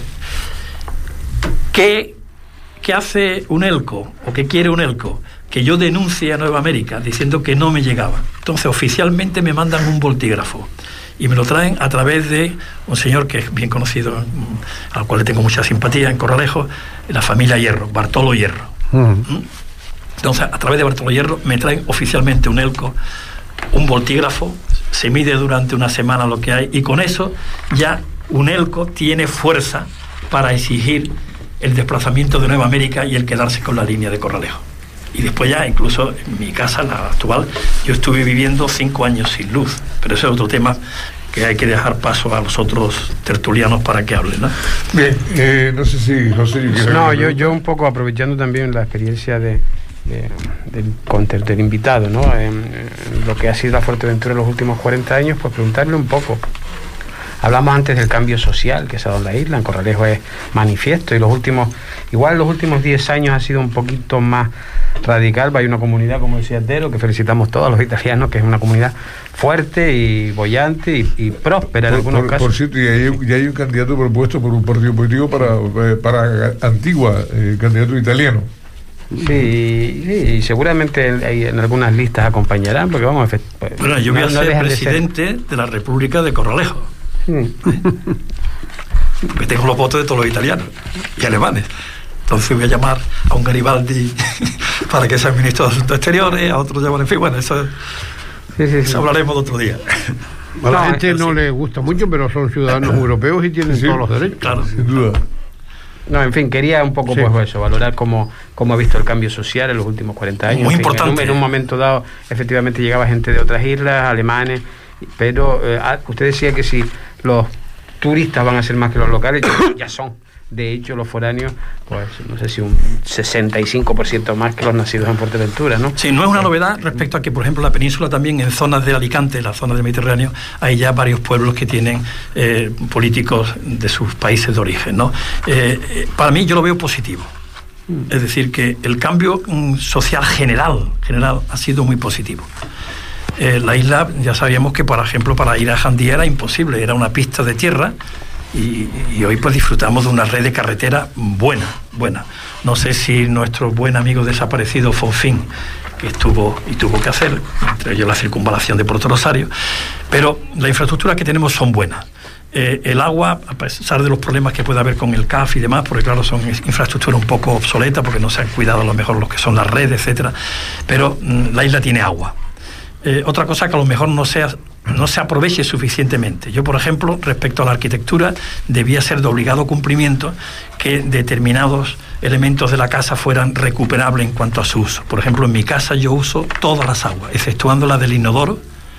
¿Qué hace UNELCO o qué quiere UNELCO? Que yo denuncie a Nueva América diciendo que no me llegaba. Entonces oficialmente me mandan un voltígrafo y me lo traen a través de un señor que es bien conocido, al cual le tengo mucha simpatía en Corralejo, la familia Hierro, Bartolo Hierro. Entonces a través de Bartolo Hierro me traen oficialmente UNELCO un voltígrafo, se mide durante una semana lo que hay y con eso ya UNELCO tiene fuerza para exigir el desplazamiento de Nueva América y el quedarse con la línea de Corralejo. Y después ya, incluso en mi casa, la actual, yo estuve viviendo 5 años sin luz, pero ese es otro tema que hay que dejar paso a los otros tertulianos para que hablen, ¿no? Bien, no sé si José... yo un poco aprovechando también la experiencia del invitado, ¿no? En lo que ha sido la Fuerteventura en los últimos 40 años, pues preguntarle un poco Hablamos antes del cambio social que se ha dado en la isla. En Corralejo es manifiesto, y los últimos 10 años ha sido un poquito más radical. Hay una comunidad, como decía Tero, que felicitamos todos los italianos, que es una comunidad fuerte y boyante y próspera en algunos casos. Por cierto, ya hay un candidato propuesto por un partido político para Antigua, candidato italiano. Sí, seguramente en algunas listas acompañarán, porque vamos a... Bueno, yo voy a ser presidente de la República de Corralejo. Porque tengo los votos de todos los italianos y alemanes. Entonces voy a llamar a un Garibaldi para que sea ministro de Asuntos Exteriores, a otro llamar, en fin, bueno, eso hablaremos de otro día. A la gente no le gusta mucho, pero son ciudadanos europeos y tienen todos los derechos. Claro, sin duda. No, en fin, quería un poco pues eso, valorar cómo ha visto el cambio social en los últimos 40 años. Muy importante. En un momento dado, efectivamente, llegaba gente de otras islas, alemanes, pero usted decía que si los turistas van a ser más que los locales, ya son. De hecho, los foráneos, pues no sé si un 65% más que los nacidos en Fuerteventura, ¿no? Sí, no es una novedad respecto a que, por ejemplo, la península también, en zonas de Alicante, las zonas del Mediterráneo, hay ya varios pueblos que tienen políticos de sus países de origen, ¿no? Para mí, yo lo veo positivo. Es decir, que el cambio social general ha sido muy positivo. La isla, ya sabíamos que, por ejemplo, para ir a Jandía era imposible, era una pista de tierra. Y hoy pues disfrutamos de una red de carretera buena. No sé si nuestro buen amigo desaparecido Fonfín, que tuvo que hacer, entre ellos la circunvalación de Puerto Rosario, pero las infraestructuras que tenemos son buenas. El agua, a pesar de los problemas que puede haber con el CAF y demás, porque claro, son infraestructuras un poco obsoletas, porque no se han cuidado a lo mejor lo que son las redes, etcétera, pero la isla tiene agua. Otra cosa que a lo mejor no se aproveche suficientemente. Yo, por ejemplo, respecto a la arquitectura, debía ser de obligado cumplimiento que determinados elementos de la casa fueran recuperables en cuanto a su uso. Por ejemplo, en mi casa yo uso todas las aguas, exceptuando la del inodoro,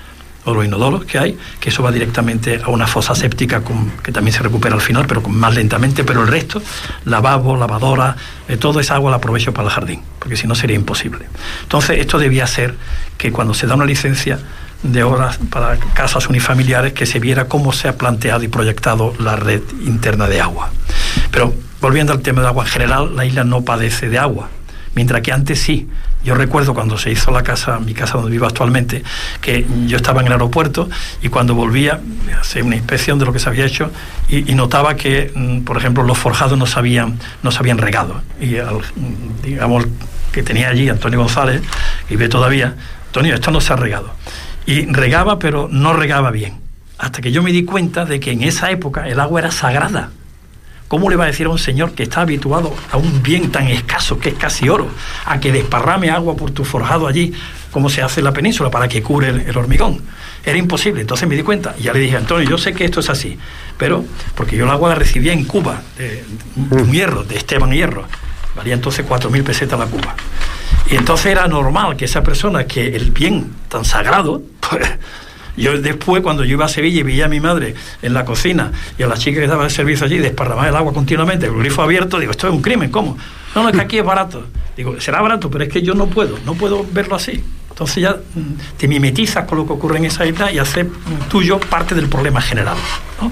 o los inodoros que hay, que eso va directamente a una fosa séptica que también se recupera al final, pero más lentamente, pero el resto, lavabo, lavadora, toda esa agua la aprovecho para el jardín, porque si no sería imposible. Entonces, esto debía ser que cuando se da una licencia de obras para casas unifamiliares, que se viera cómo se ha planteado y proyectado la red interna de agua. Pero, volviendo al tema de agua, en general, la isla no padece de agua, mientras que antes sí. Yo recuerdo cuando se hizo mi casa donde vivo actualmente, que yo estaba en el aeropuerto y cuando volvía, hacía una inspección de lo que se había hecho y notaba que, por ejemplo, los forjados no se habían regado. Y digamos, que tenía allí Antonio González, y ve todavía, Antonio, esto no se ha regado. Y regaba, pero no regaba bien. Hasta que yo me di cuenta de que en esa época el agua era sagrada. ¿Cómo le va a decir a un señor que está habituado a un bien tan escaso, que es casi oro, a que desparrame agua por tu forjado allí, como se hace en la península, para que cure el hormigón? Era imposible. Entonces me di cuenta y ya le dije, Antonio, yo sé que esto es así, pero porque yo el agua la recibía en Cuba, de un hierro, de Esteban Hierro, valía entonces 4.000 pesetas la cuba. Y entonces era normal que esa persona, que el bien tan sagrado, pues... Yo después, cuando yo iba a Sevilla y veía a mi madre en la cocina y a las chicas que estaban de servicio allí desparramar el agua continuamente, el grifo abierto, digo, esto es un crimen, ¿cómo? No, es que aquí es barato. Digo, será barato, pero es que yo no puedo verlo así. Entonces ya te mimetizas con lo que ocurre en esa isla y haces tuyo parte del problema general, ¿no?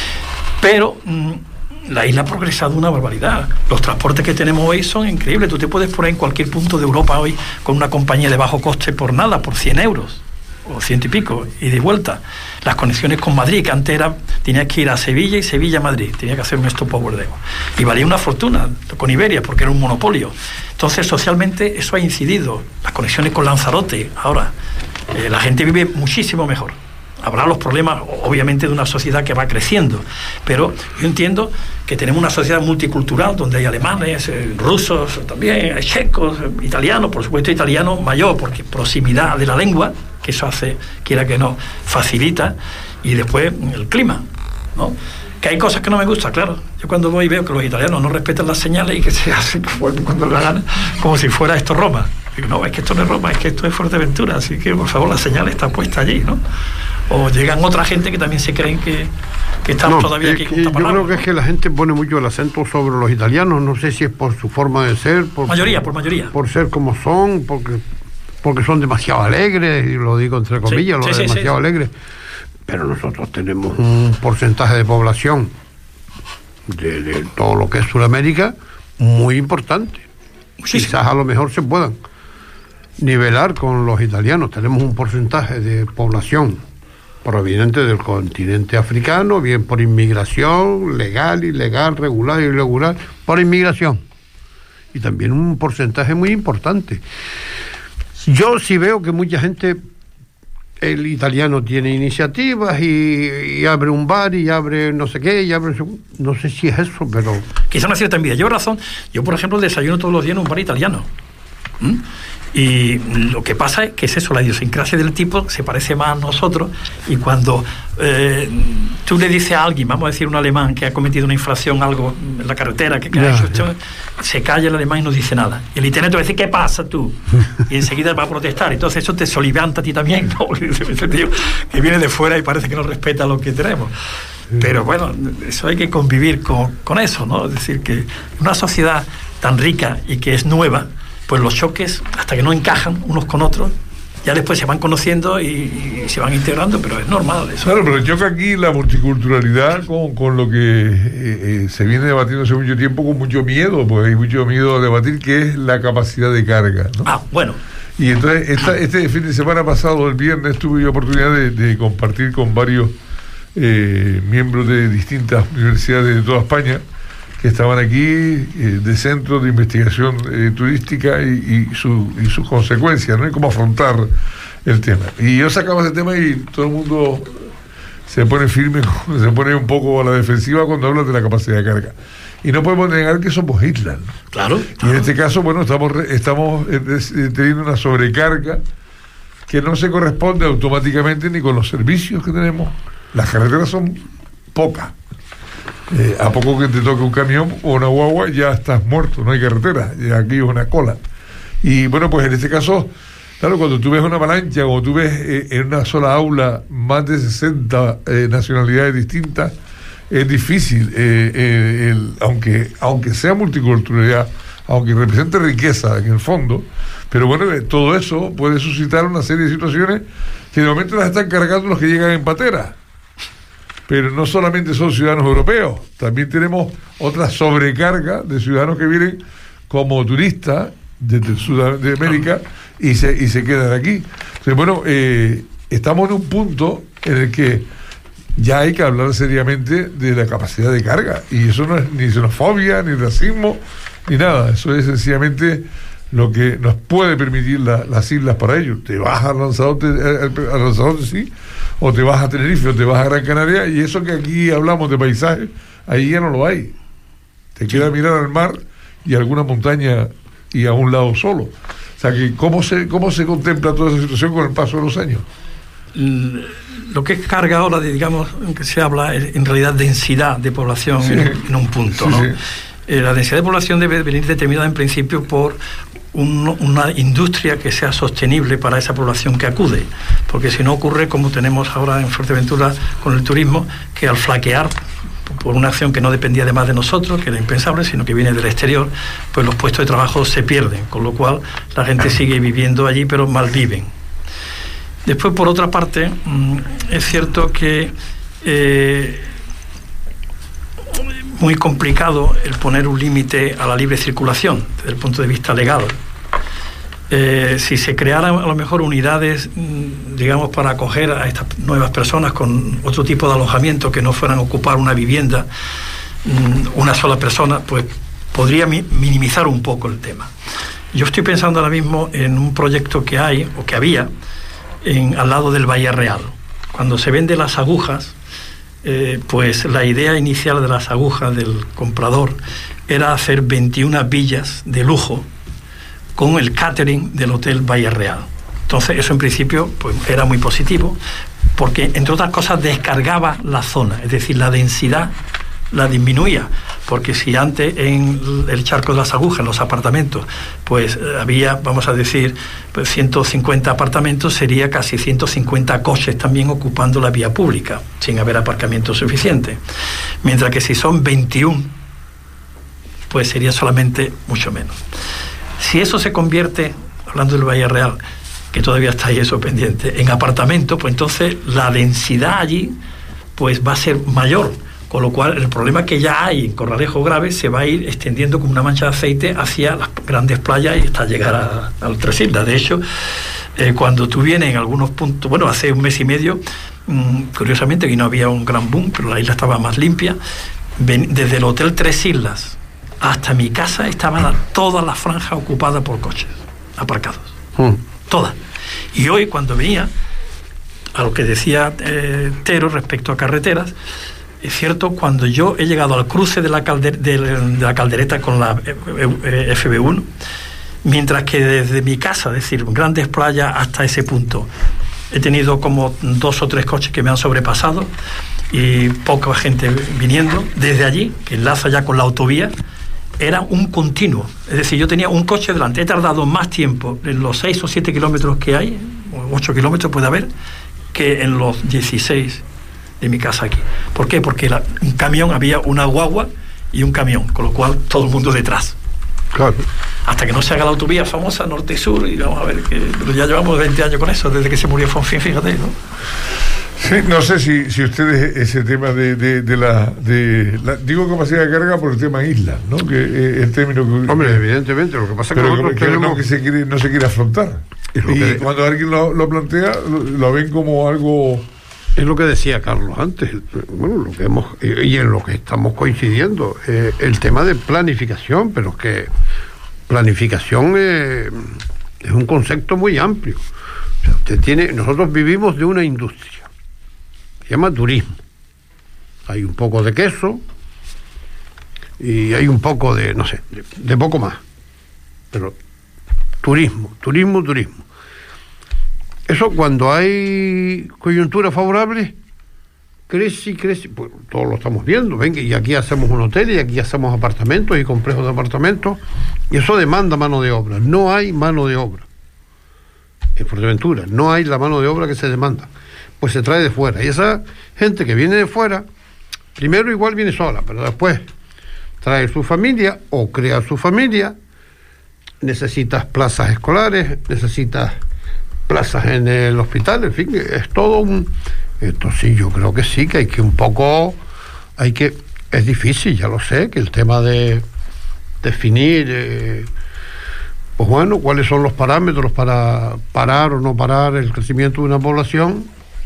Pero la isla ha progresado una barbaridad. Los transportes que tenemos hoy son increíbles. Tú te puedes poner en cualquier punto de Europa hoy con una compañía de bajo coste por nada, por 100 euros. O 100 y pico, y de vuelta. Las conexiones con Madrid, que antes tenías que ir a Sevilla y Sevilla a Madrid, tenía que hacer un stopover de agua. Y valía una fortuna con Iberia, porque era un monopolio. Entonces, socialmente, eso ha incidido. Las conexiones con Lanzarote, ahora, la gente vive muchísimo mejor. Habrá los problemas, obviamente, de una sociedad que va creciendo, pero yo entiendo que tenemos una sociedad multicultural donde hay alemanes, rusos, también hay checos, italianos, por supuesto italiano mayor, porque proximidad de la lengua, que eso hace, quiera que no, facilita, y después el clima, ¿no? Que hay cosas que no me gustan, claro. Yo cuando voy veo que los italianos no respetan las señales y que se hacen cuando le gana, como si fuera esto Roma. Digo, no, es que esto no es Roma, es que esto es Fuerteventura, así que por favor la señal está puesta allí, ¿no? O llegan otra gente que también se creen que estamos todavía aquí con Yo creo que es que la gente pone mucho el acento sobre los italianos, no sé si es por su forma de ser, por mayoría. Por ser como son, porque son demasiado alegres, y lo digo entre comillas, demasiado alegres. pero nosotros tenemos un porcentaje de población de todo lo que es Sudamérica muy importante. Muchísimo. Quizás a lo mejor se puedan nivelar con los italianos. Tenemos un porcentaje de población proveniente del continente africano, bien por inmigración, legal, ilegal, regular, irregular, por inmigración. Y también un porcentaje muy importante. Yo sí veo que mucha gente, el italiano tiene iniciativas y abre un bar y abre no sé qué, y abre, no sé si es eso, pero... Quizá una cierta envidia. Llevo razón. Yo, por ejemplo, desayuno todos los días en un bar italiano. Y lo que pasa es que es eso, la idiosincrasia del tipo se parece más a nosotros, y cuando tú le dices a alguien, vamos a decir un alemán que ha cometido una infracción, algo en la carretera, que ha hecho, se calla el alemán y no dice nada. Y el italiano te va a decir, ¿qué pasa tú? Y enseguida va a protestar. Entonces eso te solivanta a ti también, ¿no? Ese tío que viene de fuera y parece que no respeta lo que tenemos. Pero bueno, eso hay que convivir con eso, ¿no? Es decir, que una sociedad tan rica y que es nueva, pues los choques, hasta que no encajan unos con otros, ya después se van conociendo y se van integrando, pero es normal eso. Claro, pero choca aquí la multiculturalidad con lo que se viene debatiendo hace mucho tiempo, con mucho miedo, porque hay mucho miedo a debatir, que es la capacidad de carga, ¿no? Bueno. Y entonces este fin de semana pasado, el viernes, tuve oportunidad de compartir con varios miembros de distintas universidades de toda España, que estaban aquí, de centros de investigación turística y sus consecuencias, ¿no? Y cómo afrontar el tema. Y yo sacaba ese tema y todo el mundo se pone firme, se pone un poco a la defensiva cuando habla de la capacidad de carga. Y no podemos negar que somos islas, ¿no? Claro. Y en este caso, bueno, estamos teniendo una sobrecarga que no se corresponde automáticamente ni con los servicios que tenemos. Las carreteras son pocas. A poco que te toque un camión o una guagua ya estás muerto, no hay carretera, y aquí es una cola. Y bueno, pues en este caso, claro, cuando tú ves una avalancha, o tú ves en una sola aula más de 60 nacionalidades distintas, es difícil, aunque sea multiculturalidad, aunque represente riqueza en el fondo, pero bueno, todo eso puede suscitar una serie de situaciones que de momento las están cargando los que llegan en patera. Pero no solamente son ciudadanos europeos, también tenemos otra sobrecarga de ciudadanos que vienen como turistas desde Sudamérica y se quedan aquí. Entonces, bueno, estamos en un punto en el que ya hay que hablar seriamente de la capacidad de carga, y eso no es ni xenofobia, ni racismo, ni nada. Eso es sencillamente lo que nos puede permitir las islas para ello. Te vas a Lanzarote, sí, o te vas a Tenerife, o te vas a Gran Canaria, y eso que aquí hablamos de paisajes, ahí ya no lo hay. Te queda mirar al mar y alguna montaña y a un lado solo. O sea que ¿cómo se contempla toda esa situación con el paso de los años? Lo que es carga ahora, digamos, que se habla, es en realidad densidad de población, sí, en un punto, ¿no? Sí. La densidad de población debe venir determinada en principio por una industria que sea sostenible para esa población que acude, porque si no ocurre como tenemos ahora en Fuerteventura con el turismo, que al flaquear por una acción que no dependía además de nosotros, que era impensable, sino que viene del exterior, pues los puestos de trabajo se pierden, con lo cual la gente sigue viviendo allí, pero mal viven. Después, por otra parte, es cierto que muy complicado el poner un límite a la libre circulación desde el punto de vista legal. Si se crearan a lo mejor unidades, digamos, para acoger a estas nuevas personas con otro tipo de alojamiento que no fueran a ocupar una vivienda una sola persona, pues podría minimizar un poco el tema. Yo estoy pensando ahora mismo en un proyecto que hay, o que había, al lado del Valle Real. Cuando se venden las agujas, pues la idea inicial de las agujas del comprador era hacer 21 villas de lujo con el catering del Hotel Valle Real. Entonces eso en principio pues era muy positivo, porque entre otras cosas descargaba la zona, es decir, la densidad la disminuía, porque si antes en el Charco de las Agujas, en los apartamentos, pues había, vamos a decir, pues 150 apartamentos, sería casi 150 coches también ocupando la vía pública, sin haber aparcamiento suficiente. Mientras que si son 21, pues sería solamente mucho menos. Si eso se convierte, hablando del Valle Real, que todavía está ahí eso pendiente, en apartamentos, pues entonces la densidad allí pues va a ser mayor, con lo cual el problema que ya hay en Corralejo grave se va a ir extendiendo como una mancha de aceite hacia las grandes playas y hasta llegar a las Tres Islas. De hecho, cuando tú vienes en algunos puntos, bueno, hace un mes y medio, curiosamente aquí no había un gran boom, pero la isla estaba más limpia, desde el Hotel Tres Islas hasta mi casa estaban todas las franjas ocupadas por coches aparcados, todas. Y hoy cuando venía, a lo que decía Tero respecto a carreteras, es cierto, cuando yo he llegado al cruce de la Caldereta con la FB1, mientras que desde mi casa, es decir, grandes playas hasta ese punto, he tenido como 2 o 3 coches que me han sobrepasado y poca gente viniendo, desde allí, que enlaza ya con la autovía, era un continuo. Es decir, yo tenía un coche delante, he tardado más tiempo en los 6 o 7 kilómetros que hay, o 8 kilómetros puede haber, que en los 16 de mi casa aquí. ¿Por qué? Porque un camión, había una guagua y un camión, con lo cual todo el mundo detrás. Claro. Hasta que no se haga la autovía famosa norte-sur, y vamos a ver, pero ya llevamos 20 años con eso, desde que se murió Fonfín, fíjate, ¿no? Sí, no sé si ustedes ese tema de la digo capacidad de carga por el tema isla, ¿no? Que el término que, hombre, evidentemente, lo que pasa es que nosotros tenemos... no se quiere afrontar. Y cuando alguien lo plantea, lo ven como algo... Es lo que decía Carlos antes, bueno, lo que hemos y en lo que estamos coincidiendo, el tema de planificación, pero que planificación es un concepto muy amplio. O sea, nosotros vivimos de una industria, se llama turismo. Hay un poco de queso y hay un poco de, no sé, de poco más. Pero turismo. Eso cuando hay coyuntura favorable, crece, pues todos lo estamos viendo, venga, y aquí hacemos un hotel, y aquí hacemos apartamentos y complejos de apartamentos, y eso demanda mano de obra. No hay mano de obra en Fuerteventura, no hay la mano de obra que se demanda, pues se trae de fuera, y esa gente que viene de fuera, primero igual viene sola, pero después trae su familia o crea su familia, necesitas plazas escolares, necesitas plazas en el hospital, en fin, es todo esto sí, yo creo que sí, que hay que un poco, es difícil, ya lo sé, que el tema de definir, pues bueno, cuáles son los parámetros para parar o no parar el crecimiento de una población,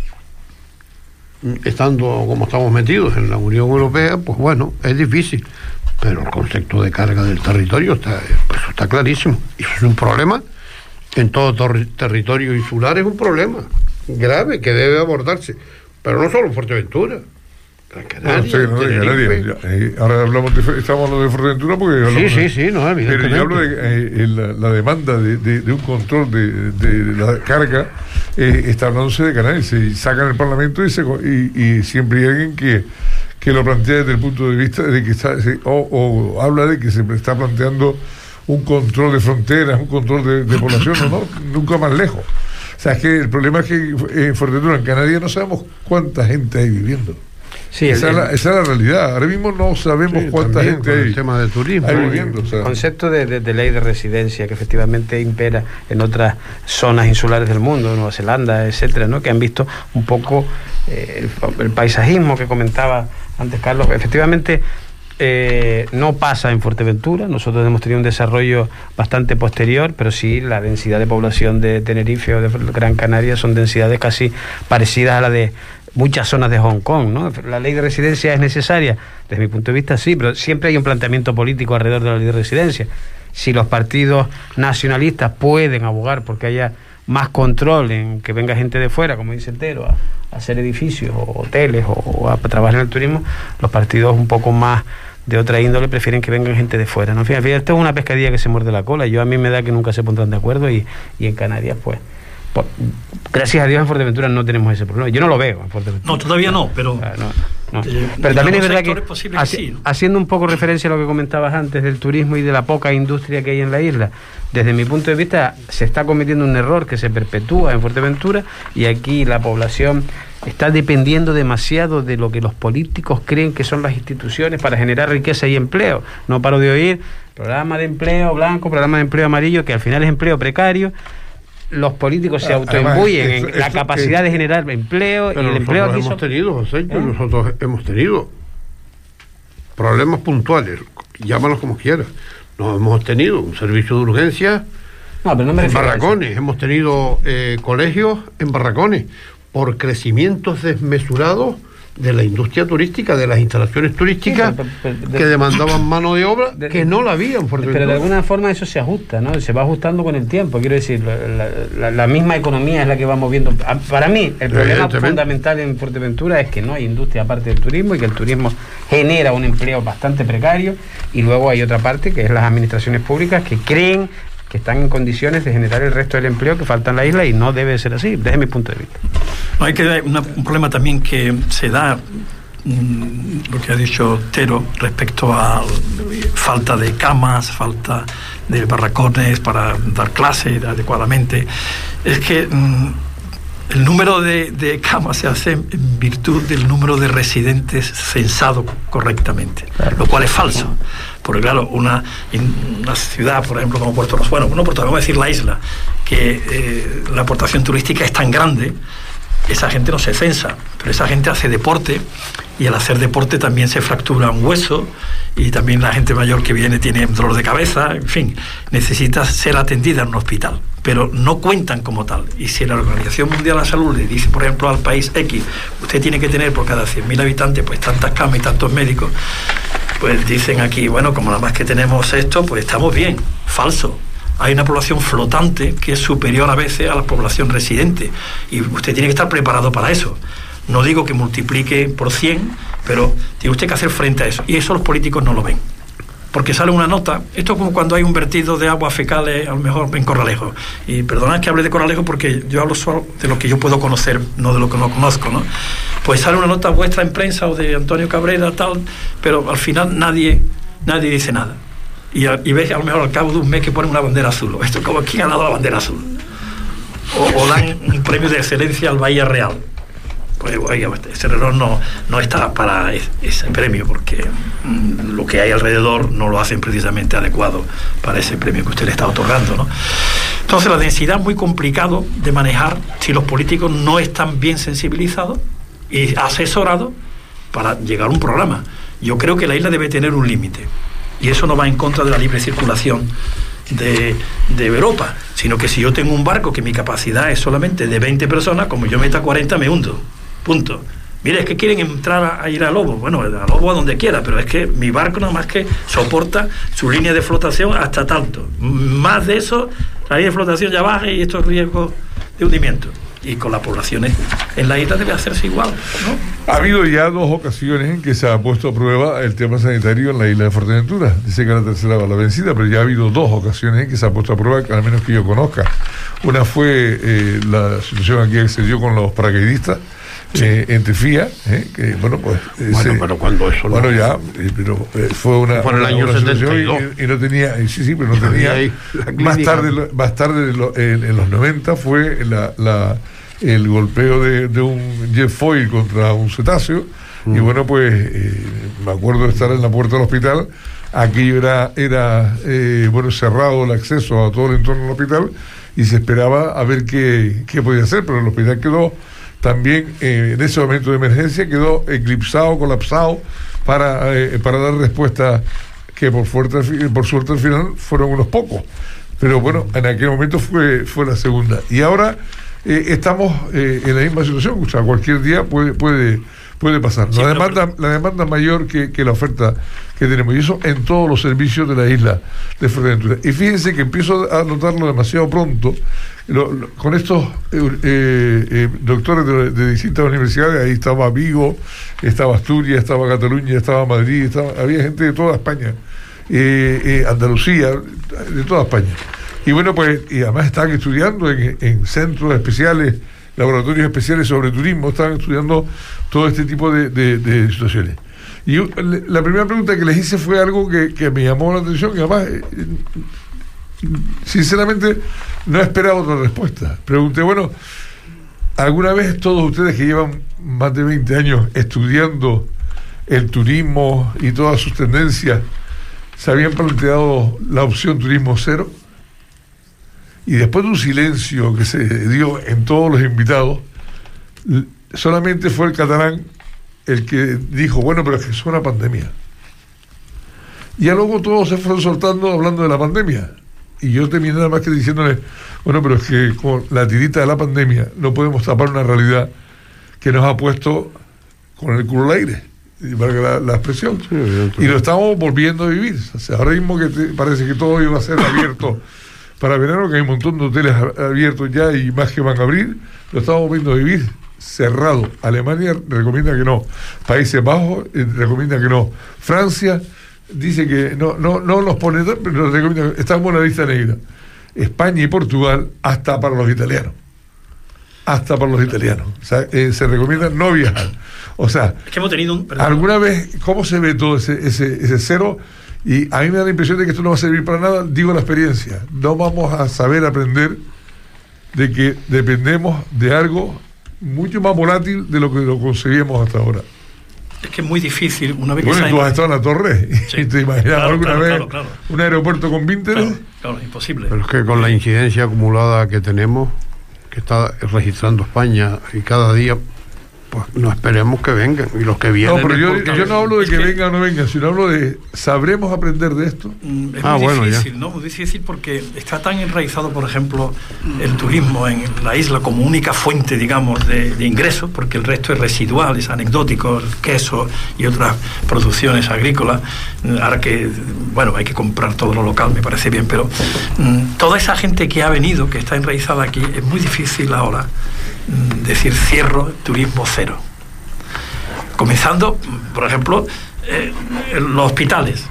estando como estamos metidos en la Unión Europea, pues bueno, es difícil, pero el concepto de carga del territorio está clarísimo, y eso es un problema. En todo territorio insular es un problema grave que debe abordarse, pero no solo en Fuerteventura, Gran Canaria, ahora estamos hablando de Fuerteventura porque sí, no, evidentemente. Pero yo hablo de la demanda de un control de la carga, está hablándose de Canarias, se saca en el Parlamento y siempre hay alguien que lo plantea desde el punto de vista de que o habla de que se está planteando un control de fronteras, un control de población, no, nunca más lejos. O sea, es que el problema es que en Fuerteventura, en Canarias, no sabemos cuánta gente hay viviendo. Sí, esa es la realidad. Ahora mismo no sabemos cuánta gente hay. El tema de turismo viviendo. O sea. El concepto de ley de residencia que efectivamente impera en otras zonas insulares del mundo, Nueva Zelanda, etcétera, ¿no? Que han visto un poco el paisajismo que comentaba antes Carlos. Efectivamente, no pasa en Fuerteventura. Nosotros hemos tenido un desarrollo bastante posterior, pero sí la densidad de población de Tenerife o de Gran Canaria son densidades casi parecidas a la de muchas zonas de Hong Kong, ¿no? La ley de residencia es necesaria, desde mi punto de vista sí, pero siempre hay un planteamiento político alrededor de la ley de residencia. Si los partidos nacionalistas pueden abogar porque haya más control en que venga gente de fuera, como dice Tero, a hacer edificios o hoteles o a trabajar en el turismo, los partidos un poco más de otra índole prefieren que vengan gente de fuera, ¿no? Fíjate, esto es una pescadilla que se muerde la cola. A mí me da que nunca se pondrán de acuerdo y en Canarias, pues gracias a Dios en Fuerteventura no tenemos ese problema. Yo no lo veo en Fuerteventura. No, todavía no, pero... No. Pero también es verdad que sí, ¿no? Haciendo un poco referencia a lo que comentabas antes del turismo y de la poca industria que hay en la isla, desde mi punto de vista se está cometiendo un error que se perpetúa en Fuerteventura, y aquí la población está dependiendo demasiado de lo que los políticos creen que son las instituciones para generar riqueza y empleo. No paro de oír programa de empleo blanco, programa de empleo amarillo, que al final es empleo precario. los políticos se autoimbuyen en la capacidad de generar empleo, y el empleo aquí hemos tenido, José, nosotros hemos tenido problemas puntuales, llámalos como quieras. No hemos tenido un servicio de urgencia en barracones, hemos tenido colegios en barracones por crecimientos desmesurados de la industria turística, de las instalaciones turísticas, que demandaban mano de obra que no la había en Fuerteventura. Pero de alguna forma eso se ajusta, ¿no? Se va ajustando con el tiempo. Quiero decir, la misma economía es la que va moviendo. Para mí, el problema fundamental en Fuerteventura es que no hay industria aparte del turismo, y que el turismo genera un empleo bastante precario, y luego hay otra parte que es las administraciones públicas que creen que están en condiciones de generar el resto del empleo que falta en la isla, y no debe ser así, desde mi punto de vista. No, hay que ver un problema también que se da, lo que ha dicho Tero, respecto a falta de camas, falta de barracones para dar clases adecuadamente. Es que el número de camas se hace en virtud del número de residentes censado correctamente, claro, lo cual es falso. Porque claro, una ciudad, por ejemplo, como Puerto Rosano, vamos a decir la isla, que la aportación turística es tan grande, esa gente no se censa, pero esa gente hace deporte, y al hacer deporte también se fractura un hueso, y también la gente mayor que viene tiene dolor de cabeza, en fin, necesita ser atendida en un hospital, pero no cuentan como tal. Y si la Organización Mundial de la Salud le dice, por ejemplo, al país X, usted tiene que tener por cada 100.000 habitantes pues tantas camas y tantos médicos, pues dicen aquí, bueno, como nada más que tenemos esto, pues estamos bien. Falso. Hay una población flotante que es superior a veces a la población residente, y usted tiene que estar preparado para eso. No digo que multiplique por 100, pero tiene usted que hacer frente a eso, y eso los políticos no lo ven, porque sale una nota. Esto es como cuando hay un vertido de aguas fecales, a lo mejor en Corralejo, y perdonad que hable de Corralejo porque yo hablo solo de lo que yo puedo conocer, no de lo que no conozco, ¿no? Pues sale una nota vuestra en prensa o de Antonio Cabrera, tal, pero al final nadie dice nada. Y ves a lo mejor al cabo de un mes que ponen una bandera azul. Esto es como ¿quién ha dado la bandera azul? O dan un premio de excelencia al Bahía Real. Pues oiga, ese reloj no está para ese premio, porque lo que hay alrededor no lo hacen precisamente adecuado para ese premio que usted le está otorgando, ¿no? Entonces la densidad es muy complicado de manejar si los políticos no están bien sensibilizados y asesorados para llegar a un programa. Yo creo que la isla debe tener un límite, y eso no va en contra de la libre circulación de Europa, sino que si yo tengo un barco que mi capacidad es solamente de 20 personas, como yo meta 40 me hundo, punto. Mire, es que quieren entrar a ir a Lobo. Bueno, a Lobo a donde quiera, pero es que mi barco nada más que soporta su línea de flotación hasta tanto. Más de eso, la línea de flotación ya baja y estos riesgos de hundimiento. Y con las poblaciones en la isla debe hacerse igual, ¿no? Ha habido ya 2 ocasiones en que se ha puesto a prueba el tema sanitario en la isla de Fuerteventura. Dice que la tercera va la vencida, pero ya ha habido 2 ocasiones en que se ha puesto a prueba, que al menos que yo conozca. Una fue la situación aquí que se dio con los paracaidistas, en Tefía, que bueno, pues... pero cuando eso no... Bueno, ya, pero fue una... Fue en el año 72. Y no tenía... Sí, pero no tenía... Más tarde en los 90 fue el golpeo de un jet foil contra un cetáceo, y bueno, pues me acuerdo de estar en la puerta del hospital. Aquello era bueno, cerrado el acceso a todo el entorno del hospital, y se esperaba a ver qué podía hacer, pero el hospital quedó también en ese momento de emergencia, quedó eclipsado, colapsado, para dar respuesta que por suerte al final fueron unos pocos, pero bueno, en aquel momento fue la segunda. Y ahora estamos en la misma situación. O sea, cualquier día puede pasar. La demanda mayor que la oferta que tenemos, y eso en todos los servicios de la isla de Fuerteventura. Y fíjense que empiezo a notarlo demasiado pronto con estos doctores de distintas universidades. Ahí estaba Vigo, estaba Asturias, estaba Cataluña, estaba Madrid, había gente de toda España, Andalucía, de toda España. Y bueno, pues, y además están estudiando en centros especiales, laboratorios especiales sobre turismo, están estudiando todo este tipo de situaciones. Y la primera pregunta que les hice fue algo que me llamó la atención, y además, sinceramente, no esperaba otra respuesta. Pregunté, bueno, ¿alguna vez todos ustedes que llevan más de 20 años estudiando el turismo y todas sus tendencias, se habían planteado la opción turismo cero? Y después de un silencio que se dio en todos los invitados, solamente fue el catalán el que dijo, bueno, pero es que es una pandemia. Y ya luego todos se fueron soltando hablando de la pandemia. Y yo terminé nada más que diciéndole, bueno, pero es que con la tirita de la pandemia no podemos tapar una realidad que nos ha puesto con el culo al aire, y valga la expresión. Sí, y lo estamos volviendo a vivir. O sea, ahora mismo que parece que todo iba a ser abierto para verano, que hay un montón de hoteles abiertos ya y más que van a abrir, lo estamos volviendo a vivir cerrado. Alemania recomienda que no. Países Bajos recomienda que no. Francia dice que no los pone, pero recomienda, estamos en la lista negra. España y Portugal, hasta para los italianos. Hasta para los italianos. O sea, se recomienda no viajar. O sea, es que hemos tenido alguna vez, ¿cómo se ve todo ese cero? Y a mí me da la impresión de que esto no va a servir para nada, digo la experiencia. No vamos a saber aprender de que dependemos de algo mucho más volátil de lo que lo concebíamos hasta ahora. Es que es muy difícil una vez que tú has estado en la torre, sí. Y te imaginas alguna vez un aeropuerto con vínteres. Claro, imposible. Pero es que con la incidencia acumulada que tenemos, que está registrando España, y cada día, pues no esperemos que vengan, y los que vienen... No, pero yo no hablo de que vengan o no vengan, sino hablo de, ¿sabremos aprender de esto? Es muy difícil, ¿no? Muy difícil porque está tan enraizado, por ejemplo, el turismo en la isla como única fuente, digamos, de ingresos, porque el resto es residual, es anecdótico, el queso y otras producciones agrícolas. Ahora que, bueno, hay que comprar todo lo local, me parece bien, pero toda esa gente que ha venido, que está enraizada aquí, es muy difícil ahora decir cierro turismo cero. Comenzando, por ejemplo, los hospitales.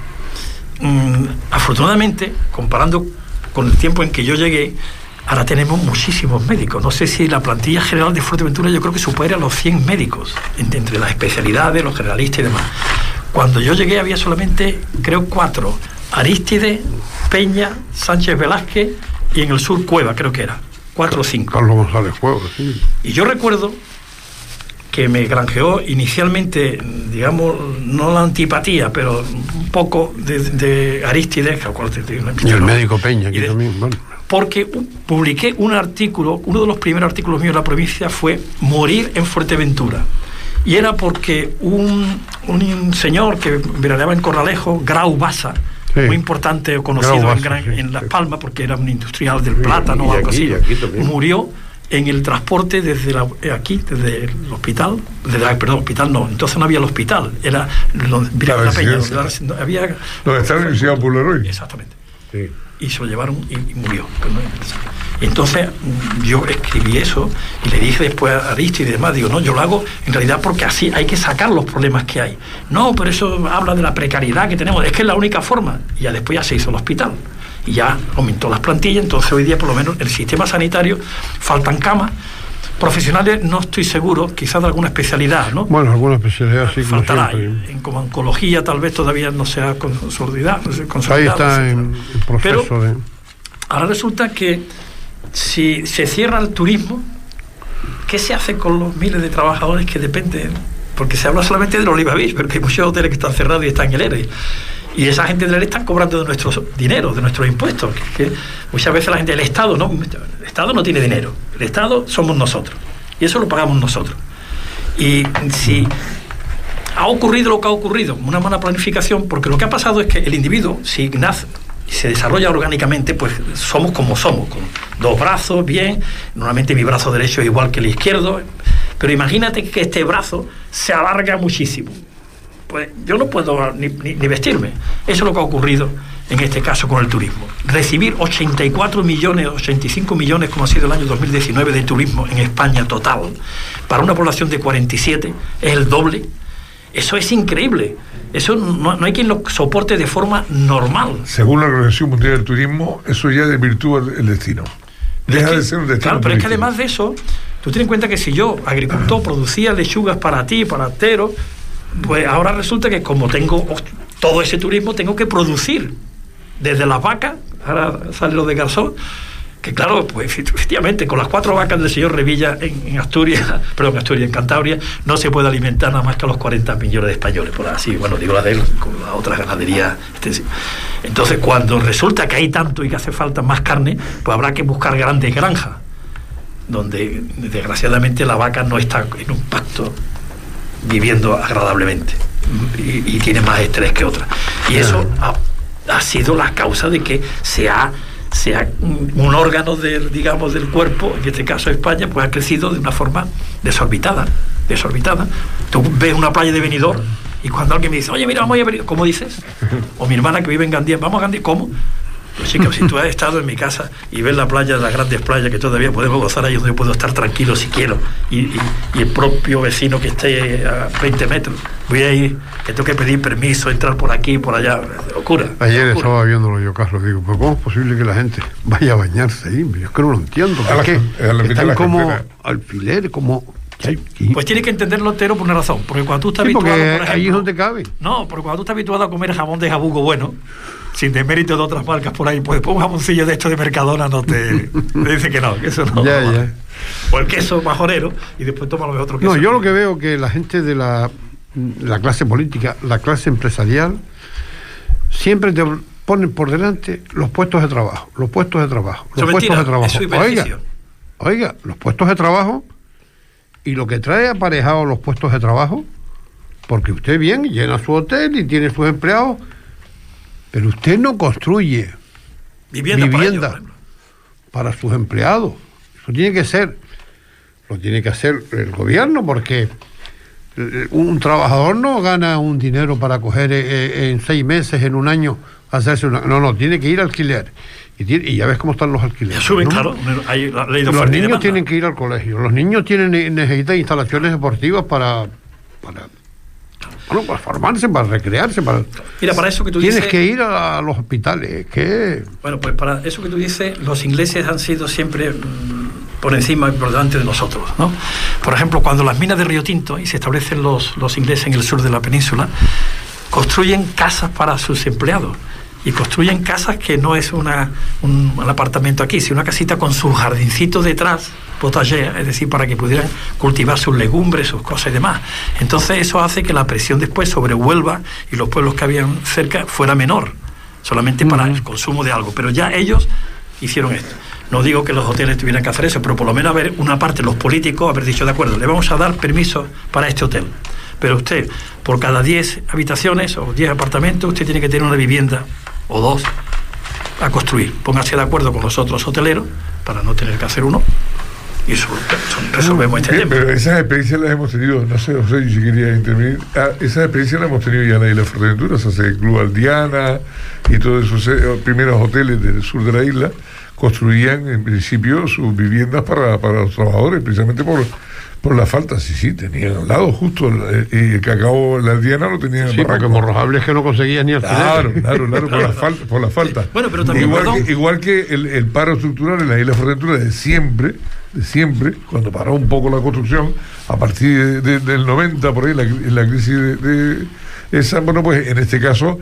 Afortunadamente, comparando con el tiempo en que yo llegué, ahora tenemos muchísimos médicos. No sé si la plantilla general de Fuerteventura yo creo que supera los 100 médicos, entre las especialidades, los generalistas y demás. Cuando yo llegué había solamente, creo, 4. Arístide, Peña, Sánchez Velázquez y en el sur Cueva, creo que era. 4 o 5. Carlos González Cueva, sí. Y yo recuerdo que me granjeó inicialmente, digamos, no la antipatía, pero un poco de Arístides, y el médico Peña, aquí también, bueno. Porque publiqué un artículo, uno de los primeros artículos míos en la provincia fue Morir en Fuerteventura. Y era porque un señor que veraneaba en Corralejo, Grau Bassa, sí, muy importante, conocido en Las Palmas, porque era un industrial del plátano o algo así, murió en el transporte desde el hospital, entonces no había el hospital, era la Peña, había donde está la Universidad Pularoy. Exactamente. Sí. Y se lo llevaron y murió. Entonces yo escribí eso y le dije después a Aristo y demás, digo, no, yo lo hago en realidad porque así hay que sacar los problemas que hay. No, pero eso habla de la precariedad que tenemos, es que es la única forma. Y ya después ya se hizo el hospital y ya aumentó las plantillas, entonces hoy día por lo menos el sistema sanitario, faltan camas. Profesionales no estoy seguro, quizás de alguna especialidad, ¿no? Bueno, alguna especialidad sí. Faltará. Como oncología tal vez todavía no sea consolidada. Ahí está en proceso. Pero ahora resulta que si se cierra el turismo, ¿qué se hace con los miles de trabajadores que dependen? Porque se habla solamente del Oliva Beach, pero hay muchos hoteles que están cerrados y están en el ERE. Y esa gente del ERE están cobrando de nuestro dinero, de nuestros impuestos. Que muchas veces la gente del Estado no tiene dinero. El Estado somos nosotros. Y eso lo pagamos nosotros. Y si ha ocurrido lo que ha ocurrido, una mala planificación, porque lo que ha pasado es que el individuo, si nace y se desarrolla orgánicamente, pues somos como somos, con 2 brazos, bien. Normalmente mi brazo derecho es igual que el izquierdo. Pero imagínate que este brazo se alarga muchísimo. Pues yo no puedo ni vestirme. Eso es lo que ha ocurrido en este caso con el turismo. Recibir 84 millones, 85 millones, como ha sido el año 2019 de turismo en España total, para una población de 47, es el doble. Eso es increíble. Eso no hay quien lo soporte de forma normal. Según la Organización Mundial del Turismo, eso ya desvirtúa el destino. Deja de ser un destino. Claro, pero es que además de eso, tú ten en cuenta que si yo, agricultor, producía lechugas para ti, para Tero, pues ahora resulta que como tengo todo ese turismo, tengo que producir desde las vacas, ahora sale lo de Garzón, que claro, pues efectivamente, con las 4 vacas del señor Revilla en Asturias, en Cantabria, no se puede alimentar nada más que a los 40 millones de españoles, por así, bueno, digo la de él, con las otras ganaderías extensivas. Entonces, cuando resulta que hay tanto y que hace falta más carne, pues habrá que buscar grandes granjas, donde desgraciadamente la vaca no está en un pacto viviendo agradablemente y tiene más estrés que otras. Y eso ha sido la causa de que sea un órgano del cuerpo, en este caso España, pues ha crecido de una forma desorbitada. Tú ves una playa de Benidorm y cuando alguien me dice, oye, mira, vamos a Benidorm, ¿cómo dices? O mi hermana que vive en Gandía, vamos a Gandía, ¿cómo? Pues chicos, si tú has estado en mi casa y ves la playa, las grandes playas que todavía podemos gozar, ahí donde puedo estar tranquilo si quiero, y el propio vecino que esté a 20 metros, voy a ir, que tengo que pedir permiso, entrar por aquí, por allá, locura. Ayer estaba viéndolo yo, Carlos, digo, pues ¿cómo es posible que la gente vaya a bañarse ahí? Yo es que no lo entiendo, porque están como alfileres, como... Pues tiene que entenderlo entero por una razón, porque cuando tú estás habituado, por ejemplo, ahí es donde cabe. No, porque cuando tú estás habituado a comer jamón de jabugo bueno, sin demérito de otras marcas por ahí, pues un jamoncillo de esto de Mercadona no te dice que no, que eso no. Ya. O el queso majorero y después toma lo otro queso. No, yo lo que veo que la gente de la clase política, la clase empresarial, siempre te ponen por delante los puestos de trabajo. Oiga, los puestos de trabajo y lo que trae aparejado los puestos de trabajo, porque usted bien llena su hotel y tiene sus empleados, pero usted no construye vivienda para sus empleados. Eso lo tiene que hacer el gobierno, porque un trabajador no gana un dinero para coger en 6 meses, en un año, hacerse no, tiene que ir a alquiler. Y ya ves cómo están los alquileres. Ya suben, ¿no? Claro. Hay la ley de los niños tienen que ir al colegio. Los niños necesitan instalaciones deportivas para formarse, para recrearse. Mira, para eso que tú tienes dices... que ir a los hospitales. Bueno, pues para eso que tú dices, los ingleses han sido siempre por encima y por delante de nosotros, ¿no? Por ejemplo, cuando las minas de Río Tinto, y se establecen los ingleses en el sur de la península, construyen casas para sus empleados. Y construyen casas que no es un apartamento aquí, sino una casita con su jardincito detrás, potager, es decir, para que pudieran cultivar sus legumbres, sus cosas y demás. Entonces eso hace que la presión después sobre Huelva y los pueblos que habían cerca fuera menor, solamente para el consumo de algo. Pero ya ellos hicieron esto. No digo que los hoteles tuvieran que hacer eso, pero por lo menos haber una parte, los políticos, haber dicho, de acuerdo, le vamos a dar permiso para este hotel. Pero usted, por cada 10 habitaciones o 10 apartamentos, usted tiene que tener una vivienda o 2 a construir. Póngase de acuerdo con los otros hoteleros para no tener que hacer uno y resolvemos este tema. Pero esas experiencias las hemos tenido, no sé si quería intervenir, esas experiencias las hemos tenido ya en la isla Fuerteventura, o sea, el Club Aldiana y todos esos primeros hoteles del sur de la isla construían en principio sus viviendas para los trabajadores, precisamente por la falta. Sí, tenían al lado justo el cacao, la Aldiana lo tenían. Sí, porque Morrojables que no conseguían ni alquiler. Claro, por la falta. Bueno, pero también igual que el paro estructural en la isla Fuerteventura de siempre, cuando paró un poco la construcción, a partir del 90, por ahí, la crisis de esa, bueno, pues en este caso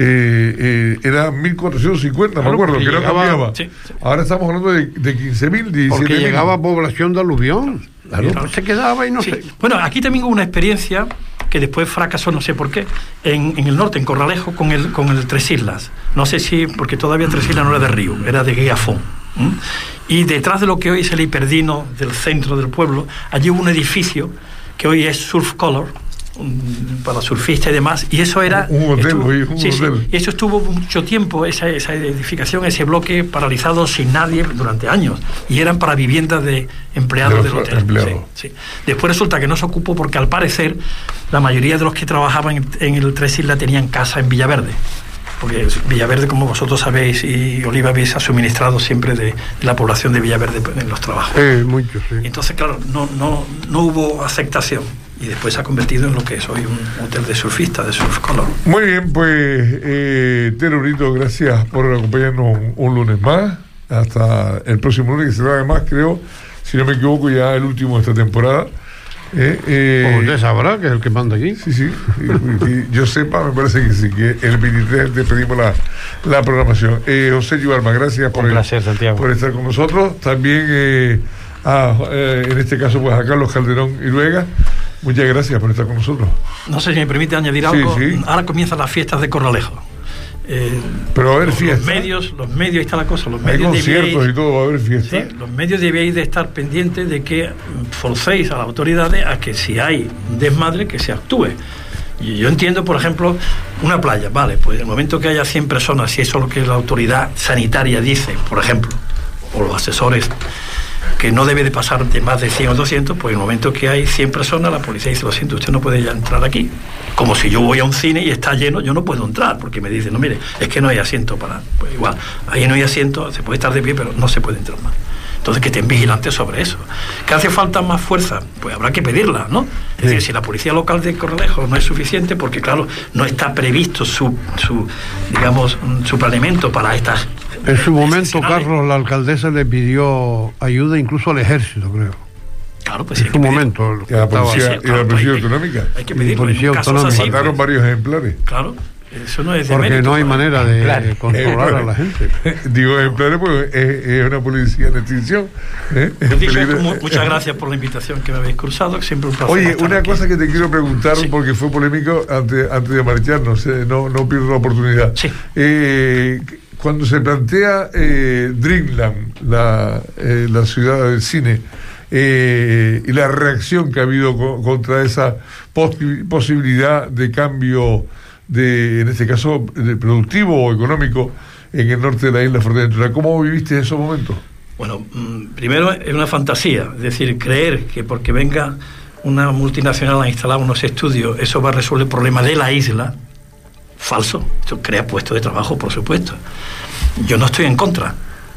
era 1.450, me acuerdo, que no cambiaba. Sí. Ahora estamos hablando de 15.000, 17.000. Porque llegaba población de aluvión. Claro. Se quedaba y no sé. Bueno, aquí también hubo una experiencia que después fracasó, no sé por qué, en el norte, en Corralejo, con el Tres Islas. No sé si, porque todavía Tres Islas no era de río, era de Guiafón. Y detrás de lo que hoy es el Hiperdino del centro del pueblo, allí hubo un edificio que hoy es Surf Color, para surfistas y demás, y eso era un hotel. Y eso estuvo mucho tiempo, esa edificación, ese bloque paralizado sin nadie durante años, y eran para viviendas de empleados del hotel. Sí. Después resulta que no se ocupó porque al parecer la mayoría de los que trabajaban en el Tres Islas tenían casa en Villaverde, porque Villaverde, como vosotros sabéis, y Oliva habéis suministrado siempre de la población de Villaverde en los trabajos. Mucho, sí. Entonces, claro, no hubo aceptación. Y después se ha convertido en lo que es hoy un hotel de surfistas, de Surf Color. Muy bien, pues, Tero Brito, gracias por acompañarnos un lunes más. Hasta el próximo lunes, que será además, creo, si no me equivoco, ya el último de esta temporada. Usted sabrá que es el que manda aquí. Sí, sí. Y yo sepa, me parece que sí, que el 23 te pedimos la programación. José Yuarma, gracias por estar con nosotros. También en este caso pues a Carlos Calderón Iruega. Muchas gracias por estar con nosotros. No sé si me permite añadir algo. Sí. Ahora comienzan las fiestas de Corralejo. Pero va a haber fiestas. Los medios, ahí está la cosa. Hay conciertos y todo, va a haber fiestas. Sí, los medios debéis de estar pendientes de que forcéis a las autoridades a que si hay un desmadre, que se actúe. Y yo entiendo, por ejemplo, una playa, vale, pues en el momento que haya 100 personas, si eso es lo que la autoridad sanitaria dice, por ejemplo, o los asesores, que no debe de pasar de más de 100 o 200, pues en el momento que hay 100 personas, la policía dice, lo siento, usted no puede ya entrar aquí. Como si yo voy a un cine y está lleno, yo no puedo entrar, porque me dicen, no, mire, es que no hay asiento para... Pues igual, ahí no hay asiento, se puede estar de pie, pero no se puede entrar más. Entonces, que estén vigilantes sobre eso. ¿Que hace falta más fuerza? Pues habrá que pedirla, ¿no? Es decir, si la policía local de Corralejo no es suficiente, porque claro, no está previsto su planeamiento para estas... En su momento, Carlos, la alcaldesa le pidió ayuda incluso al ejército, creo. Claro, pues en su momento. Y la policía autonómica. Hay que pedirlo. Mandaron varios ejemplares. Claro. Eso no es de porque mérito, no hay manera de controlar a la gente. Digo ejemplares porque es una policía en extinción. Muchas gracias por la invitación que me habéis cruzado, siempre un placer. Oye, una cosa que te quiero preguntar, porque fue polémico antes de marcharnos, no pierdo la oportunidad. Sí. Cuando se plantea Dreamland, la ciudad del cine, y la reacción que ha habido contra esa posibilidad de cambio en este caso, de productivo o económico en el norte de la isla Fuerteventura. ¿Cómo viviste esos momentos? Bueno, primero es una fantasía, es decir, creer que porque venga una multinacional a instalar unos estudios, eso va a resolver el problema de la isla, falso. Eso crea puestos de trabajo, por supuesto. Yo no estoy en contra.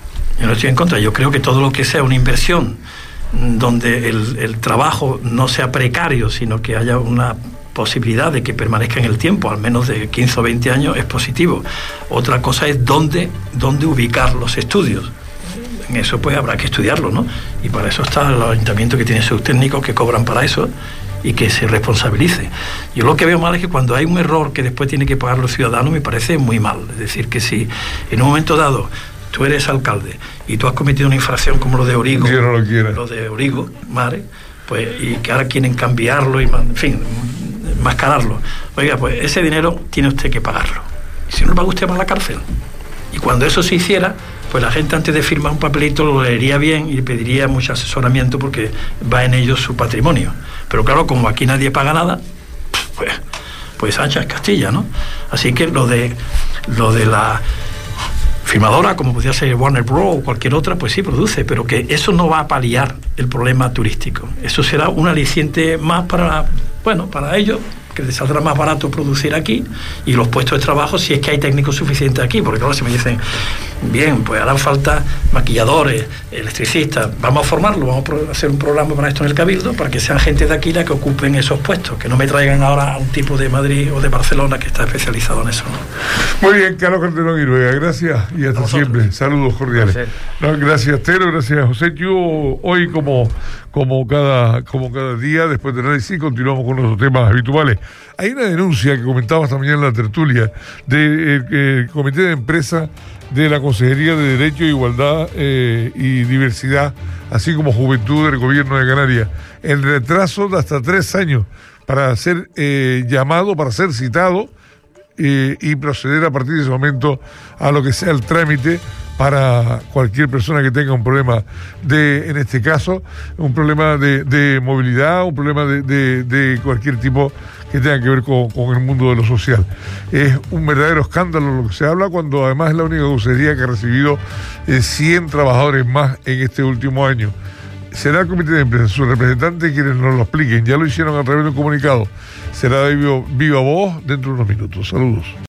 Yo creo que todo lo que sea una inversión donde el trabajo no sea precario, sino que haya una posibilidad de que permanezca en el tiempo, al menos de 15 o 20 años, es positivo. Otra cosa es dónde ubicar los estudios. En eso pues habrá que estudiarlo, ¿no? Y para eso está el ayuntamiento, que tiene sus técnicos que cobran para eso y que se responsabilice. Yo lo que veo mal es que cuando hay un error que después tiene que pagar los ciudadanos, me parece muy mal. Es decir, que si en un momento dado tú eres alcalde y tú has cometido una infracción como lo de Origo, lo de Origo, Mare, pues, y que ahora quieren cambiarlo y, en fin, mascararlo. Oiga, pues ese dinero tiene usted que pagarlo. Y si no lo paga, usted va a la cárcel. Y cuando eso se hiciera, pues la gente antes de firmar un papelito lo leería bien y pediría mucho asesoramiento, porque va en ello su patrimonio. Pero claro, como aquí nadie paga nada, pues ancha es Castilla, ¿no? Así que lo de la firmadora, como podría ser Warner Bros. O cualquier otra, pues sí produce, pero que eso no va a paliar el problema turístico. Eso será un aliciente más para ellos, que les saldrá más barato producir aquí, y los puestos de trabajo, si es que hay técnicos suficientes aquí, porque claro, si me dicen, bien, pues harán falta maquilladores, electricistas, vamos a formarlo, vamos a hacer un programa para esto en el Cabildo, para que sean gente de aquí la que ocupen esos puestos, que no me traigan ahora a un tipo de Madrid o de Barcelona que está especializado en eso, ¿no? Muy bien, Carlos Calderón Iruega, gracias y hasta siempre. Saludos cordiales. Gracias, Tero, gracias, José. Yo hoy como cada día, después del análisis, continuamos con nuestros temas habituales. Hay una denuncia que comentaba esta mañana en la tertulia del Comité de Empresa de la Consejería de Derecho, Igualdad y Diversidad, así como Juventud del Gobierno de Canarias. El retraso de hasta 3 años para ser llamado, para ser citado y proceder a partir de ese momento a lo que sea el trámite para cualquier persona que tenga un problema en este caso, un problema de movilidad, un problema de cualquier tipo que tenga que ver con el mundo de lo social. Es un verdadero escándalo lo que se habla, cuando además es la única consejería que ha recibido 100 trabajadores más en este último año. Será el Comité de Empresa, sus representantes, quienes nos lo expliquen. Ya lo hicieron a través de un comunicado. Será de viva voz dentro de unos minutos. Saludos.